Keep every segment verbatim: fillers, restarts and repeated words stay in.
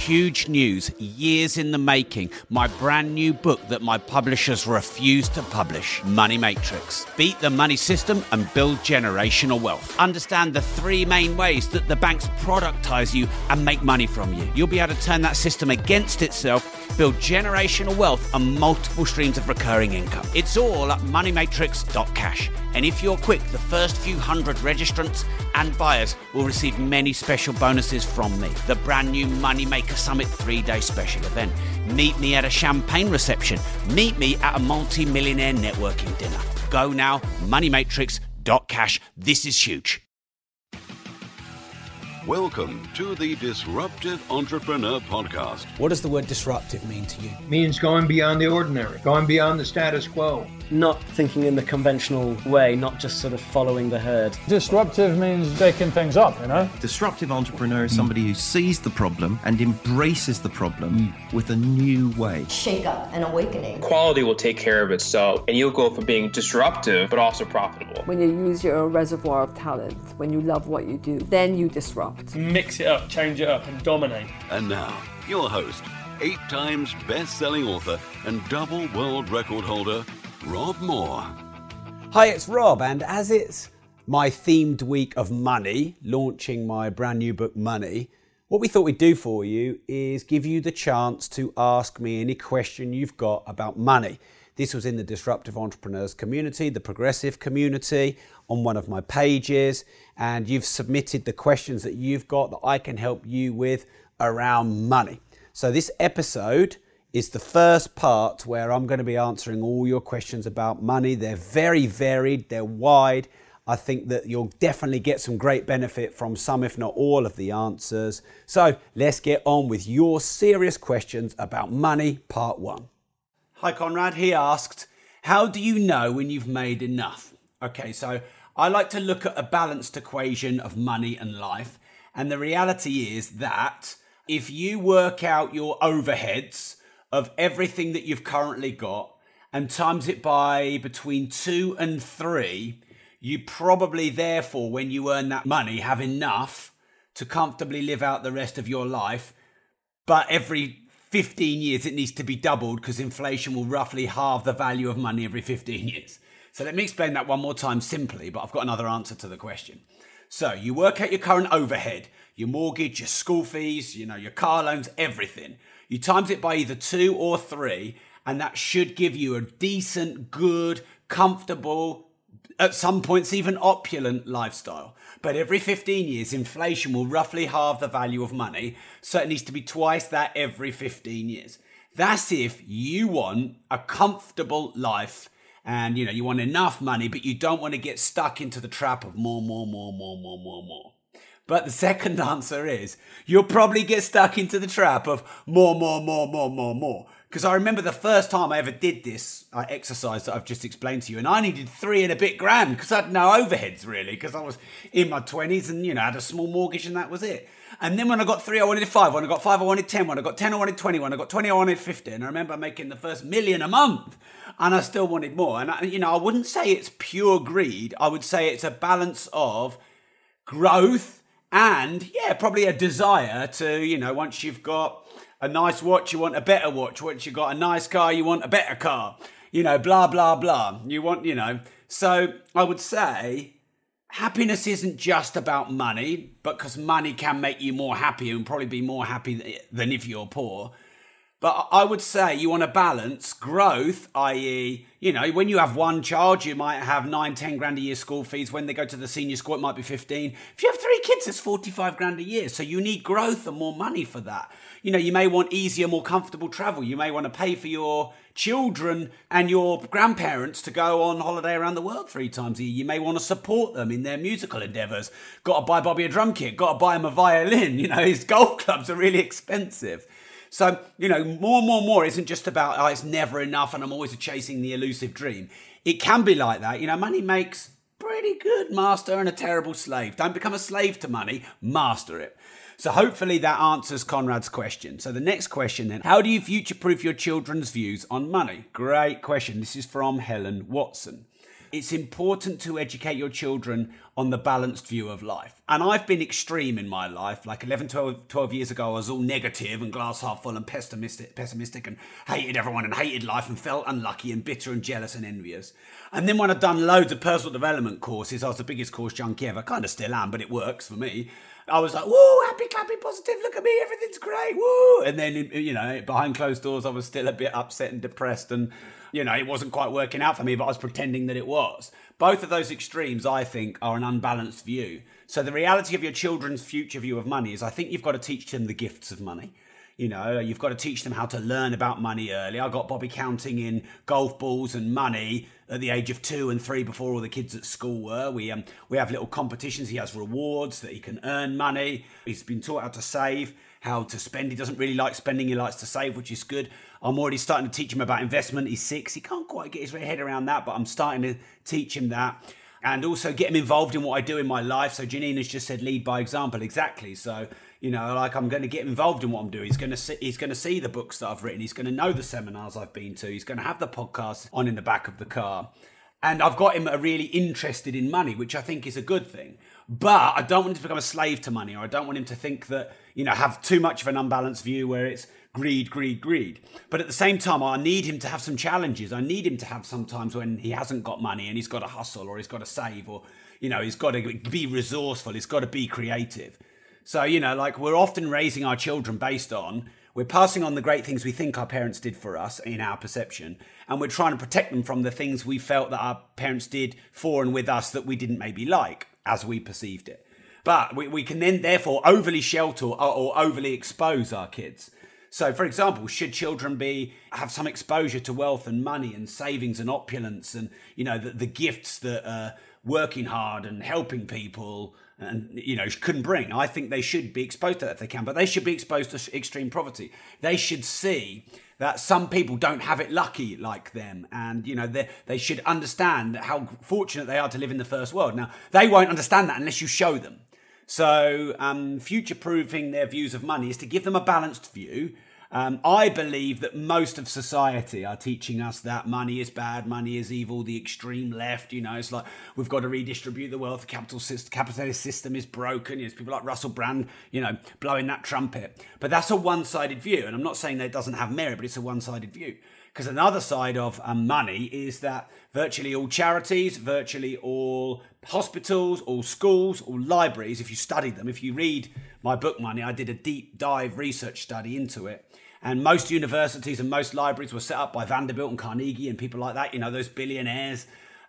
huge news, years in the making, my brand new book that my publishers refuse to publish, Money Matrix. Beat the money system and build generational wealth. Understand the three main ways that the banks productize you and make money from you. You'll be able to turn that system against itself, build generational wealth and multiple streams of recurring income. It's all at money matrix dot cash. And if you're quick, the first few hundred registrants and buyers will receive many special bonuses from me. The brand new Moneymaker Summit three-day special event. Meet me at a champagne reception. Meet me at a multi-millionaire networking dinner. Go now, money matrix dot cash. This is huge. Welcome to the Disruptive Entrepreneur Podcast. What does the word disruptive mean to you? It means going beyond the ordinary, going beyond the status quo. Not thinking in the conventional way, not just sort of following the herd. Disruptive means shaking things up, you know? Disruptive entrepreneur is somebody who sees the problem and embraces the problem mm. with a new way. Shake up and awakening. Quality will take care of itself, and you'll go from being disruptive, but also profitable. When you use your reservoir of talent, when you love what you do, then you disrupt. Mix it up, change it up, and dominate. And now, your host, eight times best-selling author and double world record holder, Rob Moore. Hi, it's Rob, and as it's my themed week of money, launching my brand new book, Money, what we thought we'd do for you is give you the chance to ask me any question you've got about money. This was in the Disruptive Entrepreneurs community, the progressive community, on one of my pages, and you've submitted the questions that you've got that I can help you with around money. So this episode is the first part where I'm going to be answering all your questions about money. They're very varied, they're wide. I think that you'll definitely get some great benefit from some, if not all, of the answers. So let's get on with your serious questions about money, part one. Hi Conrad, he asked, how do you know when you've made enough? Okay, so I like to look at a balanced equation of money and life. And the reality is that if you work out your overheads of everything that you've currently got and times it by between two and three, you probably therefore, when you earn that money, have enough to comfortably live out the rest of your life. But every fifteen years it needs to be doubled because inflation will roughly halve the value of money every fifteen years. So let me explain that one more time simply, but I've got another answer to the question. So you work out your current overhead, your mortgage, your school fees, you know, your car loans, everything. You times it by either two or three, and that should give you a decent, good, comfortable, at some points even opulent lifestyle. But every fifteen years, inflation will roughly halve the value of money, so it needs to be twice that every fifteen years. That's if you want a comfortable life and, you know, you want enough money, but you don't want to get stuck into the trap of more, more, more, more, more, more, more. But the second answer is you'll probably get stuck into the trap of more, more, more, more, more, more. Because I remember the first time I ever did this uh, exercise that I've just explained to you, and I needed three and a bit grand because I had no overheads really, because I was in my twenties and, you know, had a small mortgage and that was it. And then when I got three, I wanted five. When I got five, I wanted ten. When I got ten, I wanted twenty. When I got twenty, I wanted fifty. And I remember making the first million a month and I still wanted more. And, I, you know, I wouldn't say it's pure greed. I would say it's a balance of growth and, yeah, probably a desire to, you know, once you've got a nice watch, you want a better watch. Once you've got a nice car, you want a better car. You know, blah, blah, blah. You want, you know. So I would say happiness isn't just about money, but because money can make you more happy and probably be more happy than if you're poor. But I would say you want to balance growth, that is, you know, when you have one child, you might have nine, ten grand a year school fees. When they go to the senior school, it might be fifteen. If you have three kids, it's forty-five grand a year. So you need growth and more money for that. You know, you may want easier, more comfortable travel. You may want to pay for your children and your grandparents to go on holiday around the world three times a year. You may want to support them in their musical endeavours. Got to buy Bobby a drum kit. Got to buy him a violin. You know, his golf clubs are really expensive. So, you know, more, more, more isn't just about, oh, it's never enough and I'm always chasing the elusive dream. It can be like that. You know, money makes pretty good master and a terrible slave. Don't become a slave to money, master it. So hopefully that answers Conrad's question. So the next question then, how do you future-proof your children's views on money? Great question. This is from Helen Watson. It's important to educate your children on the balanced view of life. And I've been extreme in my life. Like eleven, twelve, twelve years ago, I was all negative and glass half full and pessimistic, pessimistic and hated everyone and hated life and felt unlucky and bitter and jealous and envious. And then when I'd done loads of personal development courses, I was the biggest course junkie ever. Kind of still am, but it works for me. I was like, woo, happy, clappy, positive, look at me, everything's great, woo. And then, you know, behind closed doors, I was still a bit upset and depressed and, you know, it wasn't quite working out for me, but I was pretending that it was. Both of those extremes, I think, are an unbalanced view. So the reality of your children's future view of money is I think you've got to teach them the gifts of money. You know, you've got to teach them how to learn about money early. I got Bobby counting in golf balls and money at the age of two and three before all the kids at school were. We um we have little competitions. He has rewards that he can earn money. He's been taught how to save, how to spend. He doesn't really like spending. He likes to save, which is good. I'm already starting to teach him about investment. He's six. He can't quite get his head around that, but I'm starting to teach him that. And also get him involved in what I do in my life. So Janina's just said lead by example. Exactly. So, you know, like I'm going to get him involved in what I'm doing. He's going to see, he's going to see the books that I've written. He's going to know the seminars I've been to. He's going to have the podcast on in the back of the car. And I've got him really interested in money, which I think is a good thing. But I don't want him to become a slave to money, or I don't want him to think that, you know, have too much of an unbalanced view where it's greed, greed, greed. But at the same time, I need him to have some challenges. I need him to have some times when he hasn't got money and he's got to hustle or he's got to save or, you know, he's got to be resourceful. He's got to be creative. So, you know, like we're often raising our children based on, we're passing on the great things we think our parents did for us in our perception. And we're trying to protect them from the things we felt that our parents did for and with us that we didn't maybe like as we perceived it. But we, we can then therefore overly shelter or, or overly expose our kids. So, for example, should children be have some exposure to wealth and money and savings and opulence and, you know, the, the gifts that uh, working hard and helping people and, you know, couldn't bring? I think they should be exposed to that if they can, but they should be exposed to extreme poverty. They should see that some people don't have it lucky like them. And, you know, they, they should understand how fortunate they are to live in the first world. Now, they won't understand that unless you show them. So um, future-proofing their views of money is to give them a balanced view. Um, I believe that most of society are teaching us that money is bad, money is evil, the extreme left, you know, it's like we've got to redistribute the wealth, the capital system, capitalist system is broken. There's people like Russell Brand, you know, blowing that trumpet. But that's a one-sided view, and I'm not saying that it doesn't have merit, but it's a one-sided view. Because another side of um, money is that virtually all charities, virtually all hospitals, all schools, all libraries, if you study them, if you read my book Money, I did a deep dive research study into it. And most universities and most libraries were set up by Vanderbilt and Carnegie and people like that, you know, those billionaires.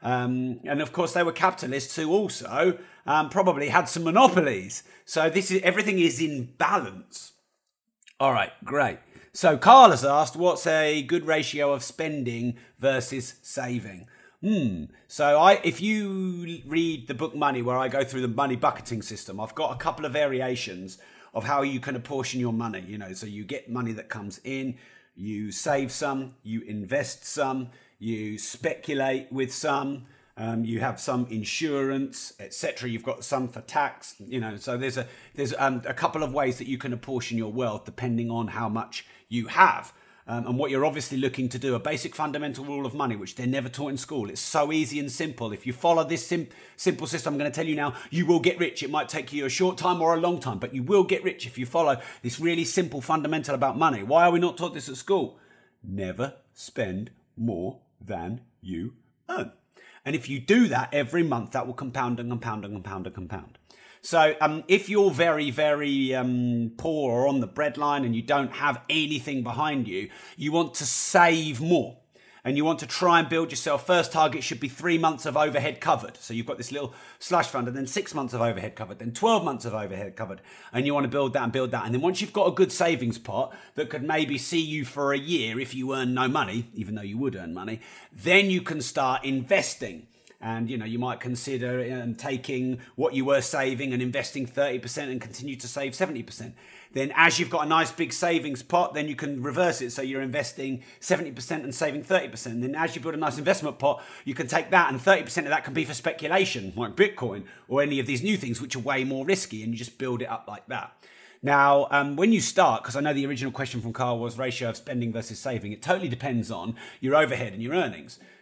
Um, and of course, they were capitalists who also um, probably had some monopolies. So this is everything is in balance. All right, great. So Carl has asked, what's a good ratio of spending versus saving? Hmm. So I, if you read the book Money, where I go through the money bucketing system, I've got a couple of variations of how you can apportion your money. You know, so you get money that comes in, you save some, you invest some, you speculate with some, um, you have some insurance, et cetera. You've got some for tax. You know, so there's a there's um, a couple of ways that you can apportion your wealth depending on how much you have. Um, and what you're obviously looking to do, a basic fundamental rule of money, which they're never taught in school. It's so easy and simple. If you follow this sim- simple system, I'm going to tell you now, you will get rich. It might take you a short time or a long time, but you will get rich if you follow this really simple fundamental about money. Why are we not taught this at school? Never spend more than you earn. And if you do that every month, that will compound and compound and compound and compound. So um, if you're very, very um, poor or on the breadline and you don't have anything behind you, you want to save more. And you want to try and build yourself. First target should be three months of overhead covered. So you've got this little slush fund and then six months of overhead covered, then twelve months of overhead covered. And you want to build that and build that. And then once you've got a good savings pot that could maybe see you for a year if you earn no money, even though you would earn money, then you can start investing. And, you know, you might consider um, taking what you were saving and investing thirty percent and continue to save seventy percent. Then as you've got a nice big savings pot, then you can reverse it. So you're investing seventy percent and saving thirty percent. And then as you build a nice investment pot, you can take that and thirty percent of that can be for speculation, like Bitcoin or any of these new things, which are way more risky. And you just build it up like that. Now, um, when you start, because I know the original question from Carl was ratio of spending versus saving, it totally depends on your overhead and your earnings.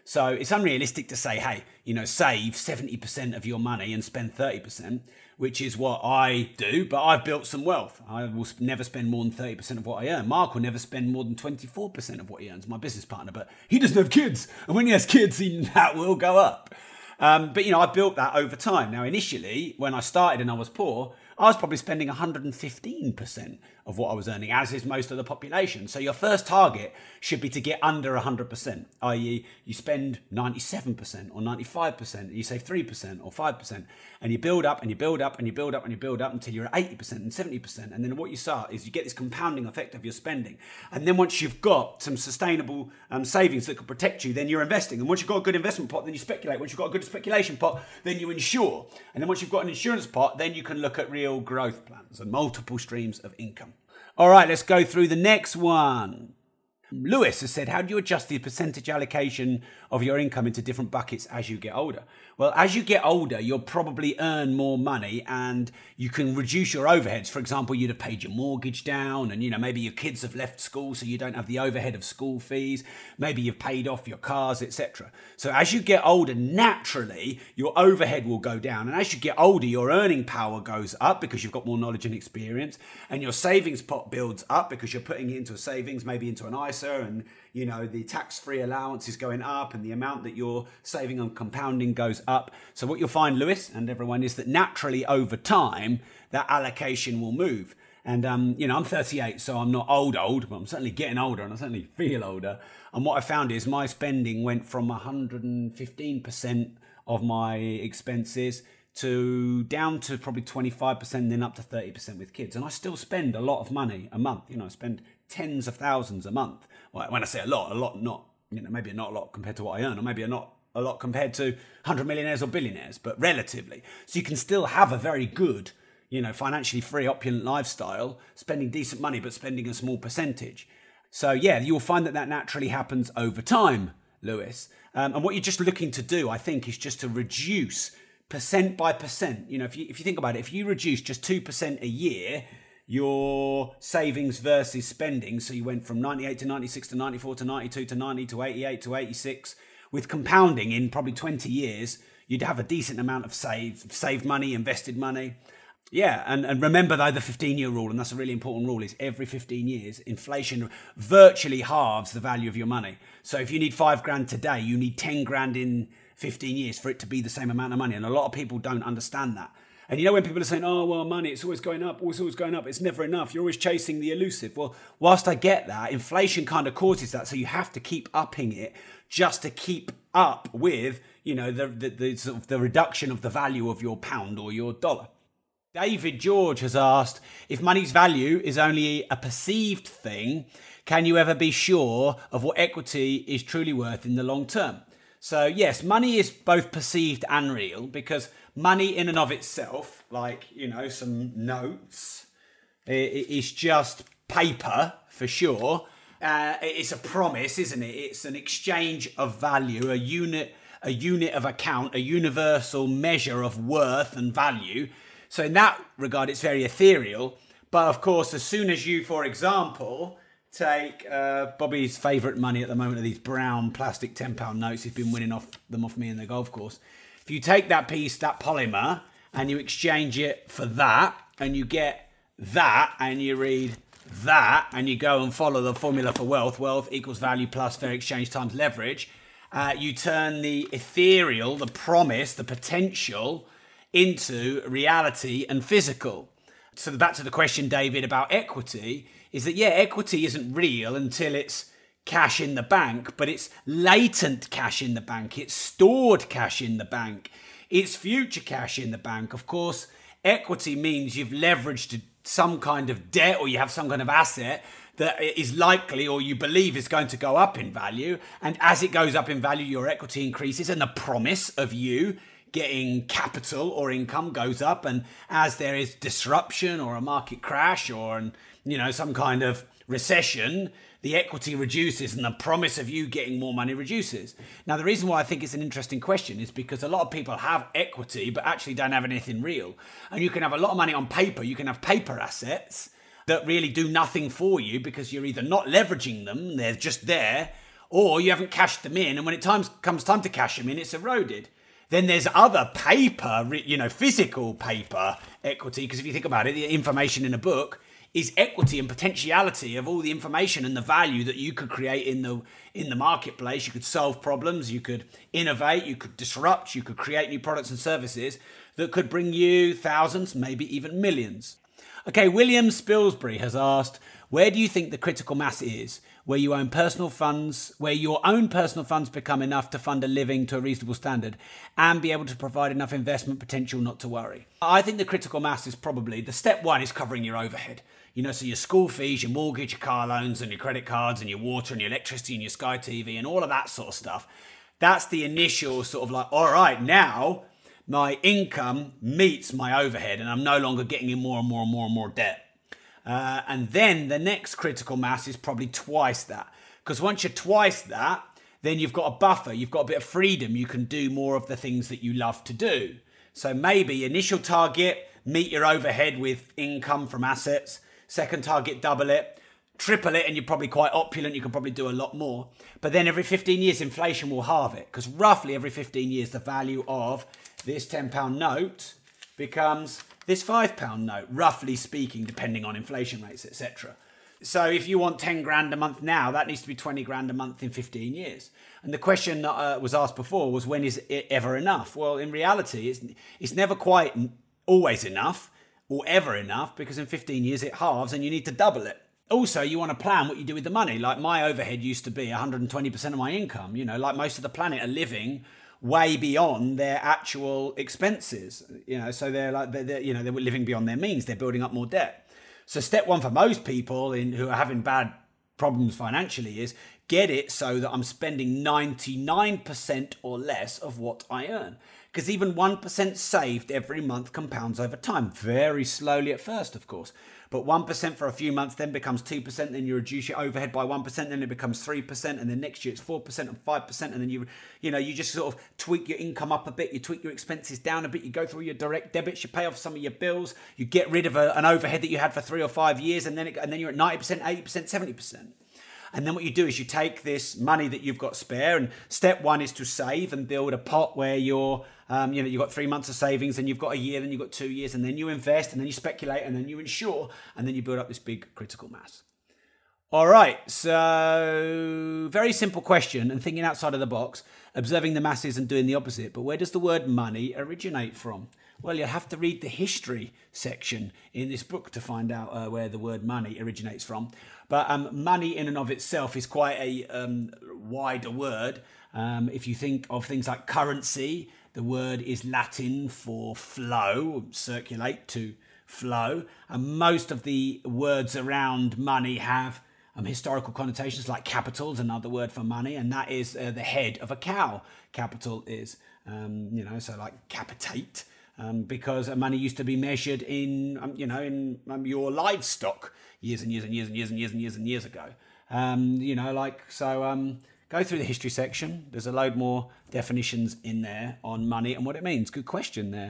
So it's unrealistic to say, hey, you know, save seventy percent of your money and spend thirty percent, which is what I do, but I've built some wealth. I will never spend more than thirty percent of what I earn. Mark will never spend more than twenty-four percent of what he earns, my business partner, but he doesn't have kids. And when he has kids, he, that will go up. Um, but, you know, I built that over time. Now, initially, when I started and I was poor, I was probably spending one hundred fifteen percent of what I was earning, as is most of the population. So your first target should be to get under one hundred percent, that is you spend ninety-seven percent or ninety-five percent, and you save three percent or five percent, and you build up and you build up and you build up and you build up until you're at eighty percent and seventy percent. And then what you start is you get this compounding effect of your spending. And then once you've got some sustainable um, savings that can protect you, then you're investing. And once you've got a good investment pot, then you speculate. Once you've got a good speculation pot, then you insure. And then once you've got an insurance pot, then you can look at real growth plans and multiple streams of income. All right, let's go through the next one. Lewis has said, how do you adjust the percentage allocation of your income into different buckets as you get older? Well, as you get older, you'll probably earn more money and you can reduce your overheads. For example, you'd have paid your mortgage down and, you know, maybe your kids have left school so you don't have the overhead of school fees. Maybe you've paid off your cars, et cetera. So as you get older, naturally, your overhead will go down. And as you get older, your earning power goes up because you've got more knowledge and experience. And your savings pot builds up because you're putting it into a savings, maybe into an I S A, and, you know, the tax-free allowance is going up and the amount that you're saving on compounding goes up. So what you'll find, Lewis and everyone, is that naturally over time, that allocation will move. And, um, you know, I'm thirty-eight, so I'm not old, old, but I'm certainly getting older and I certainly feel older. And what I found is my spending went from one hundred fifteen percent of my expenses to down to probably twenty-five percent and then up to thirty percent with kids. And I still spend a lot of money a month. You know, I spend tens of thousands a month. Well, when I say a lot, a lot, not, you know, maybe not a lot compared to what I earn, or maybe a not a lot compared to one hundred millionaires or billionaires, but relatively. So you can still have a very good, you know, financially free, opulent lifestyle, spending decent money, but spending a small percentage. So yeah, you'll find that that naturally happens over time, Lewis. Um, and what you're just looking to do, I think, is just to reduce percent by percent. You know, if you if you think about it, if you reduce just two percent a year, your savings versus spending, so you went from ninety-eight to ninety-six to ninety-four to ninety-two to ninety to eighty-eight to eighty-six, with compounding in probably twenty years, you'd have a decent amount of saved, saved money, invested money. Yeah, and, and remember though the fifteen-year rule, and that's a really important rule, is every fifteen years, inflation virtually halves the value of your money. So if you need five grand today, you need ten grand in fifteen years for it to be the same amount of money. And a lot of people don't understand that. And you know when people are saying, oh, well, money, it's always going up, it's always going up, it's never enough, you're always chasing the elusive. Well, whilst I get that, inflation kind of causes that, so you have to keep upping it just to keep up with, you know, the, the, the, sort of the reduction of the value of your pound or your dollar. David George has asked, if money's value is only a perceived thing, can you ever be sure of what equity is truly worth in the long term? So yes, money is both perceived and real, because money in and of itself, like, you know, some notes, is just paper for sure. Uh, it's a promise, isn't it? It's an exchange of value, a unit, a unit of account, a universal measure of worth and value. So in that regard, it's very ethereal. But of course, as soon as you, for example, take uh, Bobby's favourite money at the moment are these brown plastic ten pound notes. He's been winning off them off me in the golf course. If you take that piece, that polymer, and you exchange it for that, and you get that, and you read that, and you go and follow the formula for wealth, wealth equals value plus fair exchange times leverage, uh, you turn the ethereal, the promise, the potential, into reality and physical. So back to the question, David, about equity, is that, yeah, equity isn't real until it's cash in the bank, but it's latent cash in the bank. It's stored cash in the bank. It's future cash in the bank. Of course, equity means you've leveraged some kind of debt or you have some kind of asset that is likely or you believe is going to go up in value. And as it goes up in value, your equity increases and the promise of you getting capital or income goes up. And as there is disruption or a market crash or, an, you know, some kind of recession, the equity reduces and the promise of you getting more money reduces. Now, the reason why I think it's an interesting question is because a lot of people have equity but actually don't have anything real. And you can have a lot of money on paper. You can have paper assets that really do nothing for you because you're either not leveraging them, they're just there, Or you haven't cashed them in, and when it times, comes time to cash them in, it's eroded. Then there's other paper, you know, physical paper equity, because if you think about it, the information in a book is equity and potentiality of all the information and the value that you could create in the in the marketplace. You could solve problems, you could innovate, you could disrupt, you could create new products and services that could bring you thousands, maybe even millions. Okay, William Spilsbury has asked, where do you think the critical mass is where you own personal funds, where your own personal funds become enough to fund a living to a reasonable standard and be able to provide enough investment potential not to worry? I think the critical mass is probably, the step one is covering your overhead. You know, so your school fees, your mortgage, your car loans and your credit cards and your water and your electricity and your Sky T V and all of that sort of stuff. That's the initial sort of like, all right, now my income meets my overhead and I'm no longer getting in more and more and more and more debt. Uh, and then the next critical mass is probably twice that. Because once you're twice that, then you've got a buffer, you've got a bit of freedom, you can do more of the things that you love to do. So maybe initial target, meet your overhead with income from assets. Second target, double it. Triple it and you're probably quite opulent, you can probably do a lot more. But then every fifteen years, inflation will halve it. Because roughly every fifteen years, the value of this ten pound note becomes this five pound note, roughly speaking, depending on inflation rates, et cetera. So if you want ten grand a month now, that needs to be twenty grand a month in fifteen years. And the question that uh, was asked before was, when is it ever enough? Well, in reality, it's, it's never quite always enough or ever enough, because in fifteen years it halves and you need to double it. Also, you want to plan what you do with the money. Like my overhead used to be one hundred twenty percent of my income. You know, like most of the planet are living way beyond their actual expenses, you know, so they're like, they're, they're, you know, they're living beyond their means. They're building up more debt. So step one for most people in who are having bad problems financially is get it so that I'm spending ninety-nine percent or less of what I earn. Because even one percent saved every month compounds over time. Very slowly at first, of course. But one percent for a few months then becomes two percent, then you reduce your overhead by one percent, then it becomes three percent, and then next year it's four percent and five percent, and then you you know, you just sort of tweak your income up a bit, you tweak your expenses down a bit, you go through your direct debits, you pay off some of your bills, you get rid of a, an overhead that you had for three or five years, and then it, and then you're at ninety percent, eighty percent, seventy percent. And then what you do is you take this money that you've got spare, and step one is to save and build a pot where you're, um, you know, you've got three months of savings, and you've got a year, then you've got two years, and then you invest, and then you speculate, and then you insure, and then you build up this big critical mass. All right, so very simple question, and thinking outside of the box, observing the masses and doing the opposite. But where does the word money originate from? Well, you'll have to read the history section in this book to find out uh, where the word money originates from. But um, money in and of itself is quite a um, wider word. Um, if you think of things like currency, the word is Latin for flow, circulate, to flow. And most of the words around money have um, historical connotations, like capital is another word for money, and that is uh, the head of a cow. Capital is, um, you know, so like capitate. Um, because money used to be measured in, um, you know, in um, your livestock years and years and years and years and years and years and years ago. Um, you know, like, so um, go through the history section. There's a load more definitions in there on money and what it means. Good question there.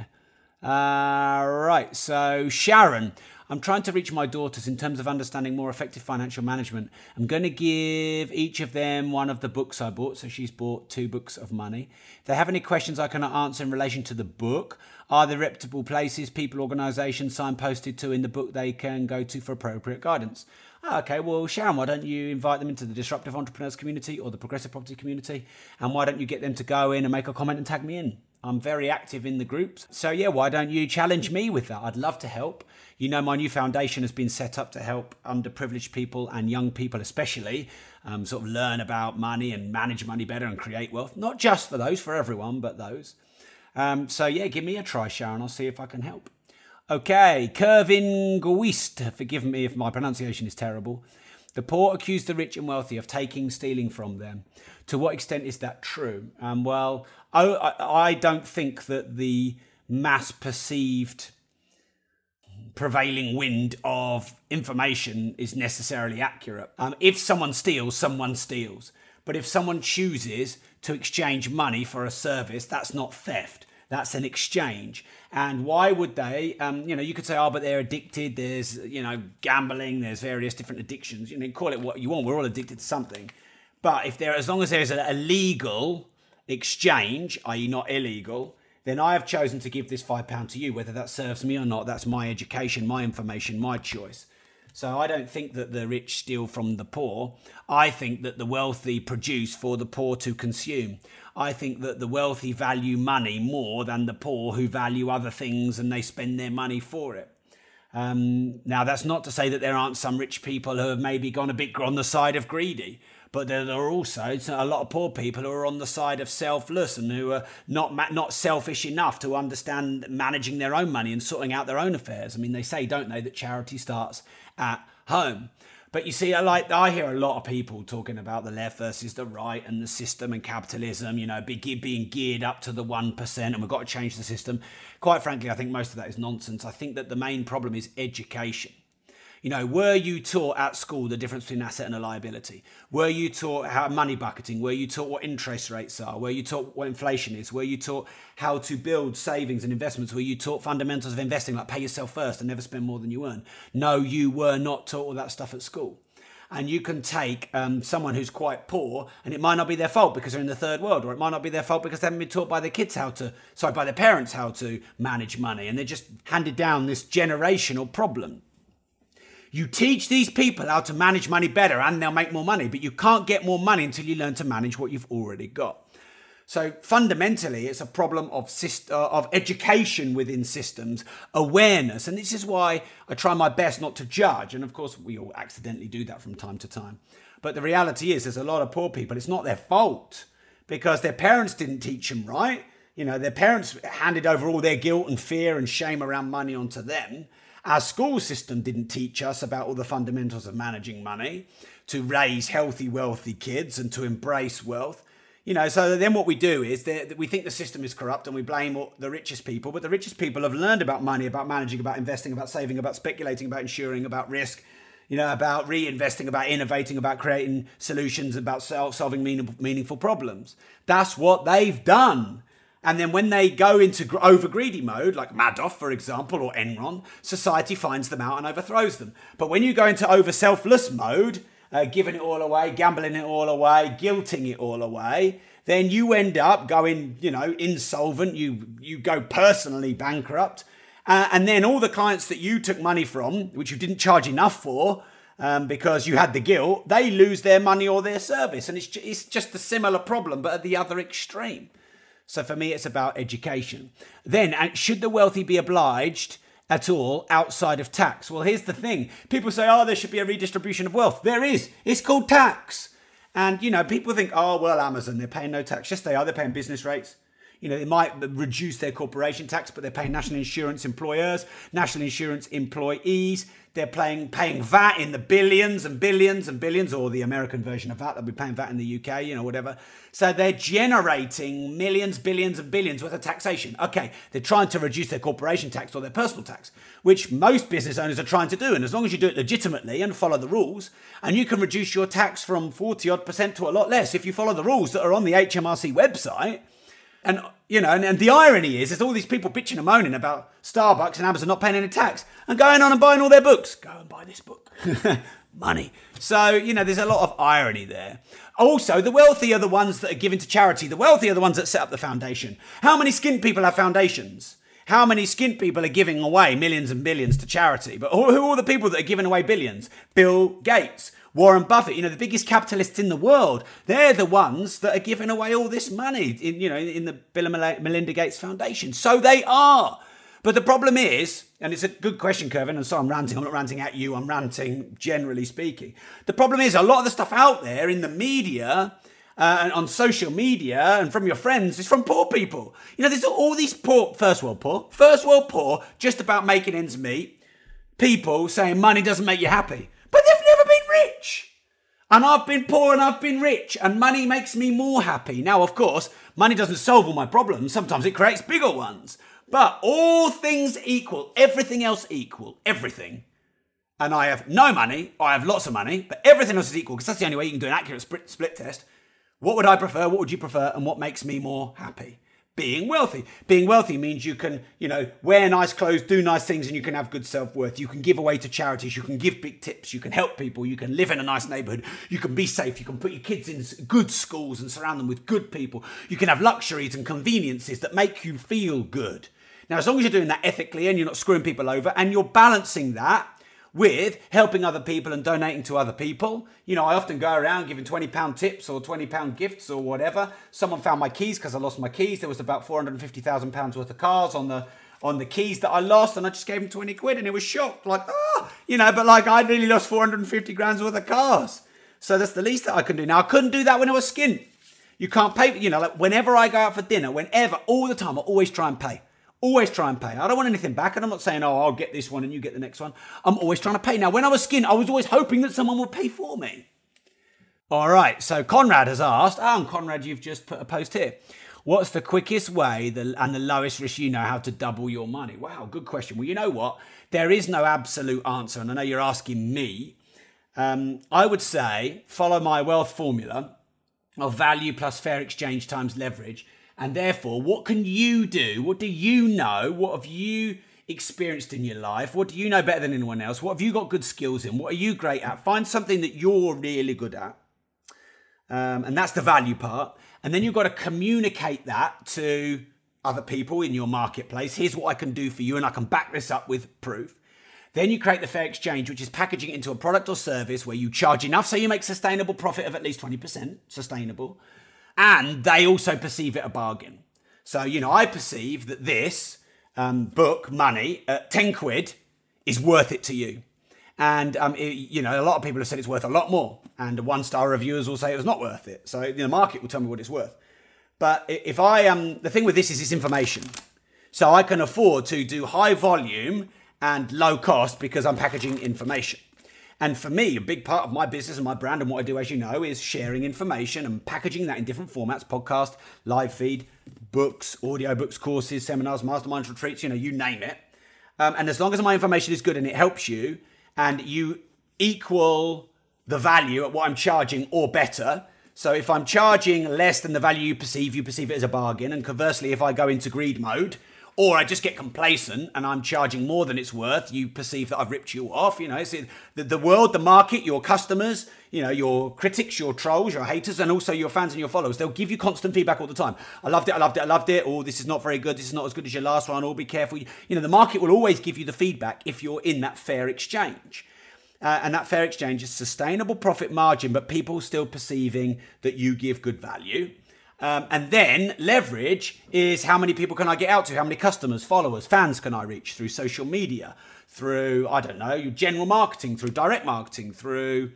Uh, right, so Sharon, I'm trying to reach my daughters in terms of understanding more effective financial management. I'm going to give each of them one of the books I bought. So she's bought two books of money. If they have any questions I cannot answer in relation to the book, are there reputable places, people, organisations signposted to in the book they can go to for appropriate guidance? Oh, okay, well, Sharon, why don't you invite them into the Disruptive Entrepreneurs community or the Progressive Property community? And why don't you get them to go in and make a comment and tag me in? I'm very active in the groups. So yeah, why don't you challenge me with that? I'd love to help. You know, my new foundation has been set up to help underprivileged people and young people especially um, sort of learn about money and manage money better and create wealth. Not just for those, for everyone, but those. Um, so yeah, give me a try, Sharon. I'll see if I can help. Okay, Kervin Gowist. Forgive me if my pronunciation is terrible. The poor accuse the rich and wealthy of taking, stealing from them. To what extent is that true? Um, well, I, I don't think that the mass perceived prevailing wind of information is necessarily accurate. Um, if someone steals, someone steals. But if someone chooses to exchange money for a service, that's not theft. That's an exchange. And why would they? Um, you know, you could say, oh, but they're addicted. There's, you know, gambling. There's various different addictions. You know, call it what you want. We're all addicted to something. But if there, as long as there is a legal exchange, that is not illegal, then I have chosen to give this five pounds to you. Whether that serves me or not, that's my education, my information, my choice. So I don't think that the rich steal from the poor. I think that the wealthy produce for the poor to consume. I think that the wealthy value money more than the poor, who value other things and they spend their money for it. Um, now, that's not to say that there aren't some rich people who have maybe gone a bit on the side of greedy. But there are also a lot of poor people who are on the side of selfless and who are not not selfish enough to understand managing their own money and sorting out their own affairs. I mean, they say, don't they, that charity starts at home. But you see, I like I hear a lot of people talking about the left versus the right and the system and capitalism, you know, being geared up to the one percent and we've got to change the system. Quite frankly, I think most of that is nonsense. I think that the main problem is education. You know, were you taught at school the difference between asset and a liability? Were you taught how money bucketing? Were you taught what interest rates are? Were you taught what inflation is? Were you taught how to build savings and investments? Were you taught fundamentals of investing, like pay yourself first and never spend more than you earn? No, you were not taught all that stuff at school. And you can take um, someone who's quite poor, and it might not be their fault because they're in the third world, or it might not be their fault because they haven't been taught by their kids how to, sorry, by their parents how to manage money, and they're just handed down this generational problem. You teach these people how to manage money better and they'll make more money, but you can't get more money until you learn to manage what you've already got. So fundamentally, it's a problem of syst- uh, of education within systems, awareness. And this is why I try my best not to judge. And of course, we all accidentally do that from time to time. But the reality is there's a lot of poor people. It's not their fault because their parents didn't teach them right. You know, their parents handed over all their guilt and fear and shame around money onto them. Our school system didn't teach us about all the fundamentals of managing money, to raise healthy, wealthy kids and to embrace wealth. You know, so then what we do is that we think the system is corrupt and we blame all the richest people, but the richest people have learned about money, about managing, about investing, about saving, about speculating, about insuring, about risk, you know, about reinvesting, about innovating, about creating solutions, about solving meaningful problems. That's what they've done. And then when they go into over-greedy mode, like Madoff, for example, or Enron, society finds them out and overthrows them. But when you go into over-selfless mode, uh, giving it all away, gambling it all away, guilting it all away, then you end up going, you know, insolvent. You, you go personally bankrupt. Uh, and then all the clients that you took money from, which you didn't charge enough for, um, because you had the guilt, they lose their money or their service. And it's, it's just a similar problem, but at the other extreme. So for me, it's about education. Then, should the wealthy be obliged at all outside of tax? Well, here's the thing. People say, oh, there should be a redistribution of wealth. There is. It's called tax. And, you know, people think, oh, well, Amazon, they're paying no tax. Yes, they are. They're paying business rates. You know, they might reduce their corporation tax, but they're paying national insurance employers, national insurance employees. They're paying, paying V A T in the billions and billions and billions, or the American version of V A T. They'll be paying V A T in the U K, you know, whatever. So they're generating millions, billions and billions worth of taxation. Okay, they're trying to reduce their corporation tax or their personal tax, which most business owners are trying to do. And as long as you do it legitimately and follow the rules, and you can reduce your tax from forty odd percent to a lot less if you follow the rules that are on the H M R C website. And, you know, and, and the irony is, there's all these people bitching and moaning about Starbucks and Amazon not paying any tax and going on and buying all their books. Go and buy this book. Money. So, you know, there's a lot of irony there. Also, the wealthy are the ones that are given to charity. The wealthy are the ones that set up the foundation. How many skint people have foundations? How many skint people are giving away millions and billions to charity? But who are all the people that are giving away billions? Bill Gates, Warren Buffett, you know, the biggest capitalists in the world. They're the ones that are giving away all this money, in, you know, in the Bill and Melinda Gates Foundation. So they are. But the problem is, and it's a good question, Kevin, and so I'm ranting. I'm not ranting at you. I'm ranting generally speaking. The problem is a lot of the stuff out there in the media uh, and on social media and from your friends is from poor people. You know, there's all these poor, first world poor, first world poor, just about making ends meet. People saying money doesn't make you happy. But they've never been rich. And I've been poor and I've been rich. And money makes me more happy. Now, of course, money doesn't solve all my problems. Sometimes it creates bigger ones. But all things equal, everything else equal, everything. And I have no money, or I have lots of money, but everything else is equal, because that's the only way you can do an accurate split, split test. What would I prefer? What would you prefer? And what makes me more happy? being wealthy. Being wealthy means you can, you know, wear nice clothes, do nice things, and you can have good self-worth. You can give away to charities. You can give big tips. You can help people. You can live in a nice neighborhood. You can be safe. You can put your kids in good schools and surround them with good people. You can have luxuries and conveniences that make you feel good. Now, as long as you're doing that ethically and you're not screwing people over and you're balancing that with helping other people and donating to other people. You know, I often go around giving twenty pound tips or twenty pound gifts or whatever. Someone found my keys because I lost my keys. There was about four hundred fifty thousand pounds worth of cars on the on the keys that I lost, and I just gave him twenty quid and he was shocked. Like, oh, you know, but like I really lost four hundred fifty grand's worth of cars. So that's the least that I can do. Now, I couldn't do that when I was skint. You can't pay, you know, like whenever I go out for dinner, whenever, all the time, I always try and pay. Always try and pay. I don't want anything back. And I'm not saying, oh, I'll get this one and you get the next one. I'm always trying to pay. Now, when I was skint, I was always hoping that someone would pay for me. All right. So Conrad has asked, oh, and Conrad, you've just put a post here. What's the quickest way the, and the lowest risk you know how to double your money? Wow, good question. Well, you know what? There is no absolute answer. And I know you're asking me. Um, I would say follow my wealth formula of value plus fair exchange times leverage. And therefore, what can you do? What do you know? What have you experienced in your life? What do you know better than anyone else? What have you got good skills in? What are you great at? Find something that you're really good at. Um, and that's the value part. And then you've got to communicate that to other people in your marketplace. Here's what I can do for you, and I can back this up with proof. Then you create the fair exchange, which is packaging it into a product or service where you charge enough so you make sustainable profit of at least twenty percent, sustainable. And they also perceive it a bargain. So, you know, I perceive that this um, book, Money, at ten quid is worth it to you. And, um, it, you know, a lot of people have said it's worth a lot more. And one-star reviewers will say it was not worth it. So the market will tell me what it's worth. But if I, um, the thing with this is it's information. So I can afford to do high volume and low cost because I'm packaging information. And for me, a big part of my business and my brand and what I do, as you know, is sharing information and packaging that in different formats, podcast, live feed, books, audio books, courses, seminars, masterminds, retreats, you know, you name it. Um, and as long as my information is good and it helps you and you equal the value at what I'm charging or better. So if I'm charging less than the value you perceive, you perceive it as a bargain. And conversely, if I go into greed mode, or I just get complacent and I'm charging more than it's worth, you perceive that I've ripped you off. You know, it's the, the world, the market, your customers, you know, your critics, your trolls, your haters, and also your fans and your followers. They'll give you constant feedback all the time. I loved it, I loved it, I loved it. Oh, this is not very good. This is not as good as your last one. Oh, be careful. You know, the market will always give you the feedback if you're in that fair exchange. Uh, and that fair exchange is sustainable profit margin, but people still perceiving that you give good value. Um, and then leverage is how many people can I get out to? How many customers, followers, fans can I reach through social media, through, I don't know, your general marketing, through direct marketing, through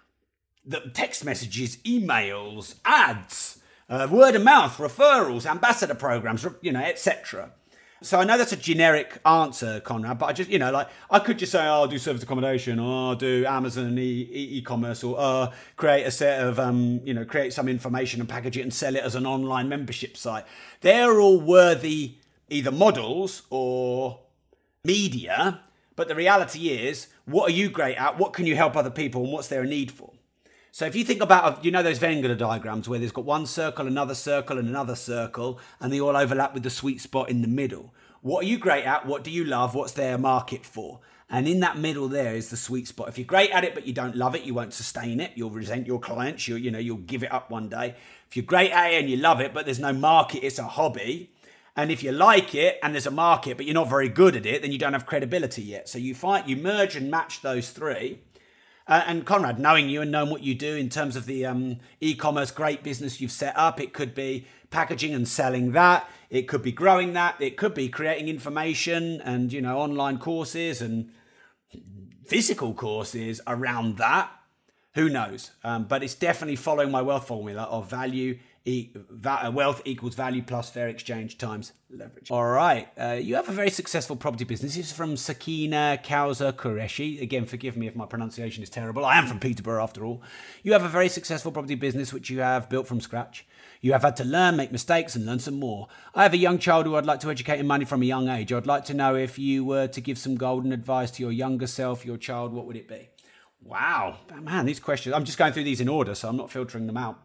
the text messages, emails, ads, uh, word of mouth, referrals, ambassador programs, you know, et cetera. So I know that's a generic answer, Conrad, but I just, you know, like I could just say, oh, I'll do service accommodation, or I'll do Amazon e- e- e-commerce, or uh, create a set of, um, you know, create some information and package it and sell it as an online membership site. They're all worthy either models or media, but the reality is, what are you great at? What can you help other people, and what's there a need for? So if you think about, you know, those Venn diagrams where there's got one circle, another circle, and another circle, and they all overlap with the sweet spot in the middle. What are you great at? What do you love? What's their market for? And in that middle there is the sweet spot. If you're great at it, but you don't love it, you won't sustain it. You'll resent your clients. You'll, you know, you'll give it up one day. If you're great at it and you love it, but there's no market, it's a hobby. And if you like it and there's a market, but you're not very good at it, then you don't have credibility yet. So you fight, you merge and match those three. Uh, and Conrad, knowing you and knowing what you do in terms of the um, e-commerce great business you've set up, it could be packaging and selling that. It could be growing that. It could be creating information and, you know, online courses and physical courses around that. Who knows? Um, but it's definitely following my wealth formula of value, e- va- wealth equals value plus fair exchange times leverage. All right. Uh, you have a very successful property business. This is from Sakina Kauza Qureshi. Again, forgive me if my pronunciation is terrible. I am from Peterborough after all. You have a very successful property business which you have built from scratch. You have had to learn, make mistakes, and learn some more. I have a young child who I'd like to educate in money from a young age. I'd like to know if you were to give some golden advice to your younger self, your child, what would it be? Wow. Man, these questions, I'm just going through these in order, so I'm not filtering them out.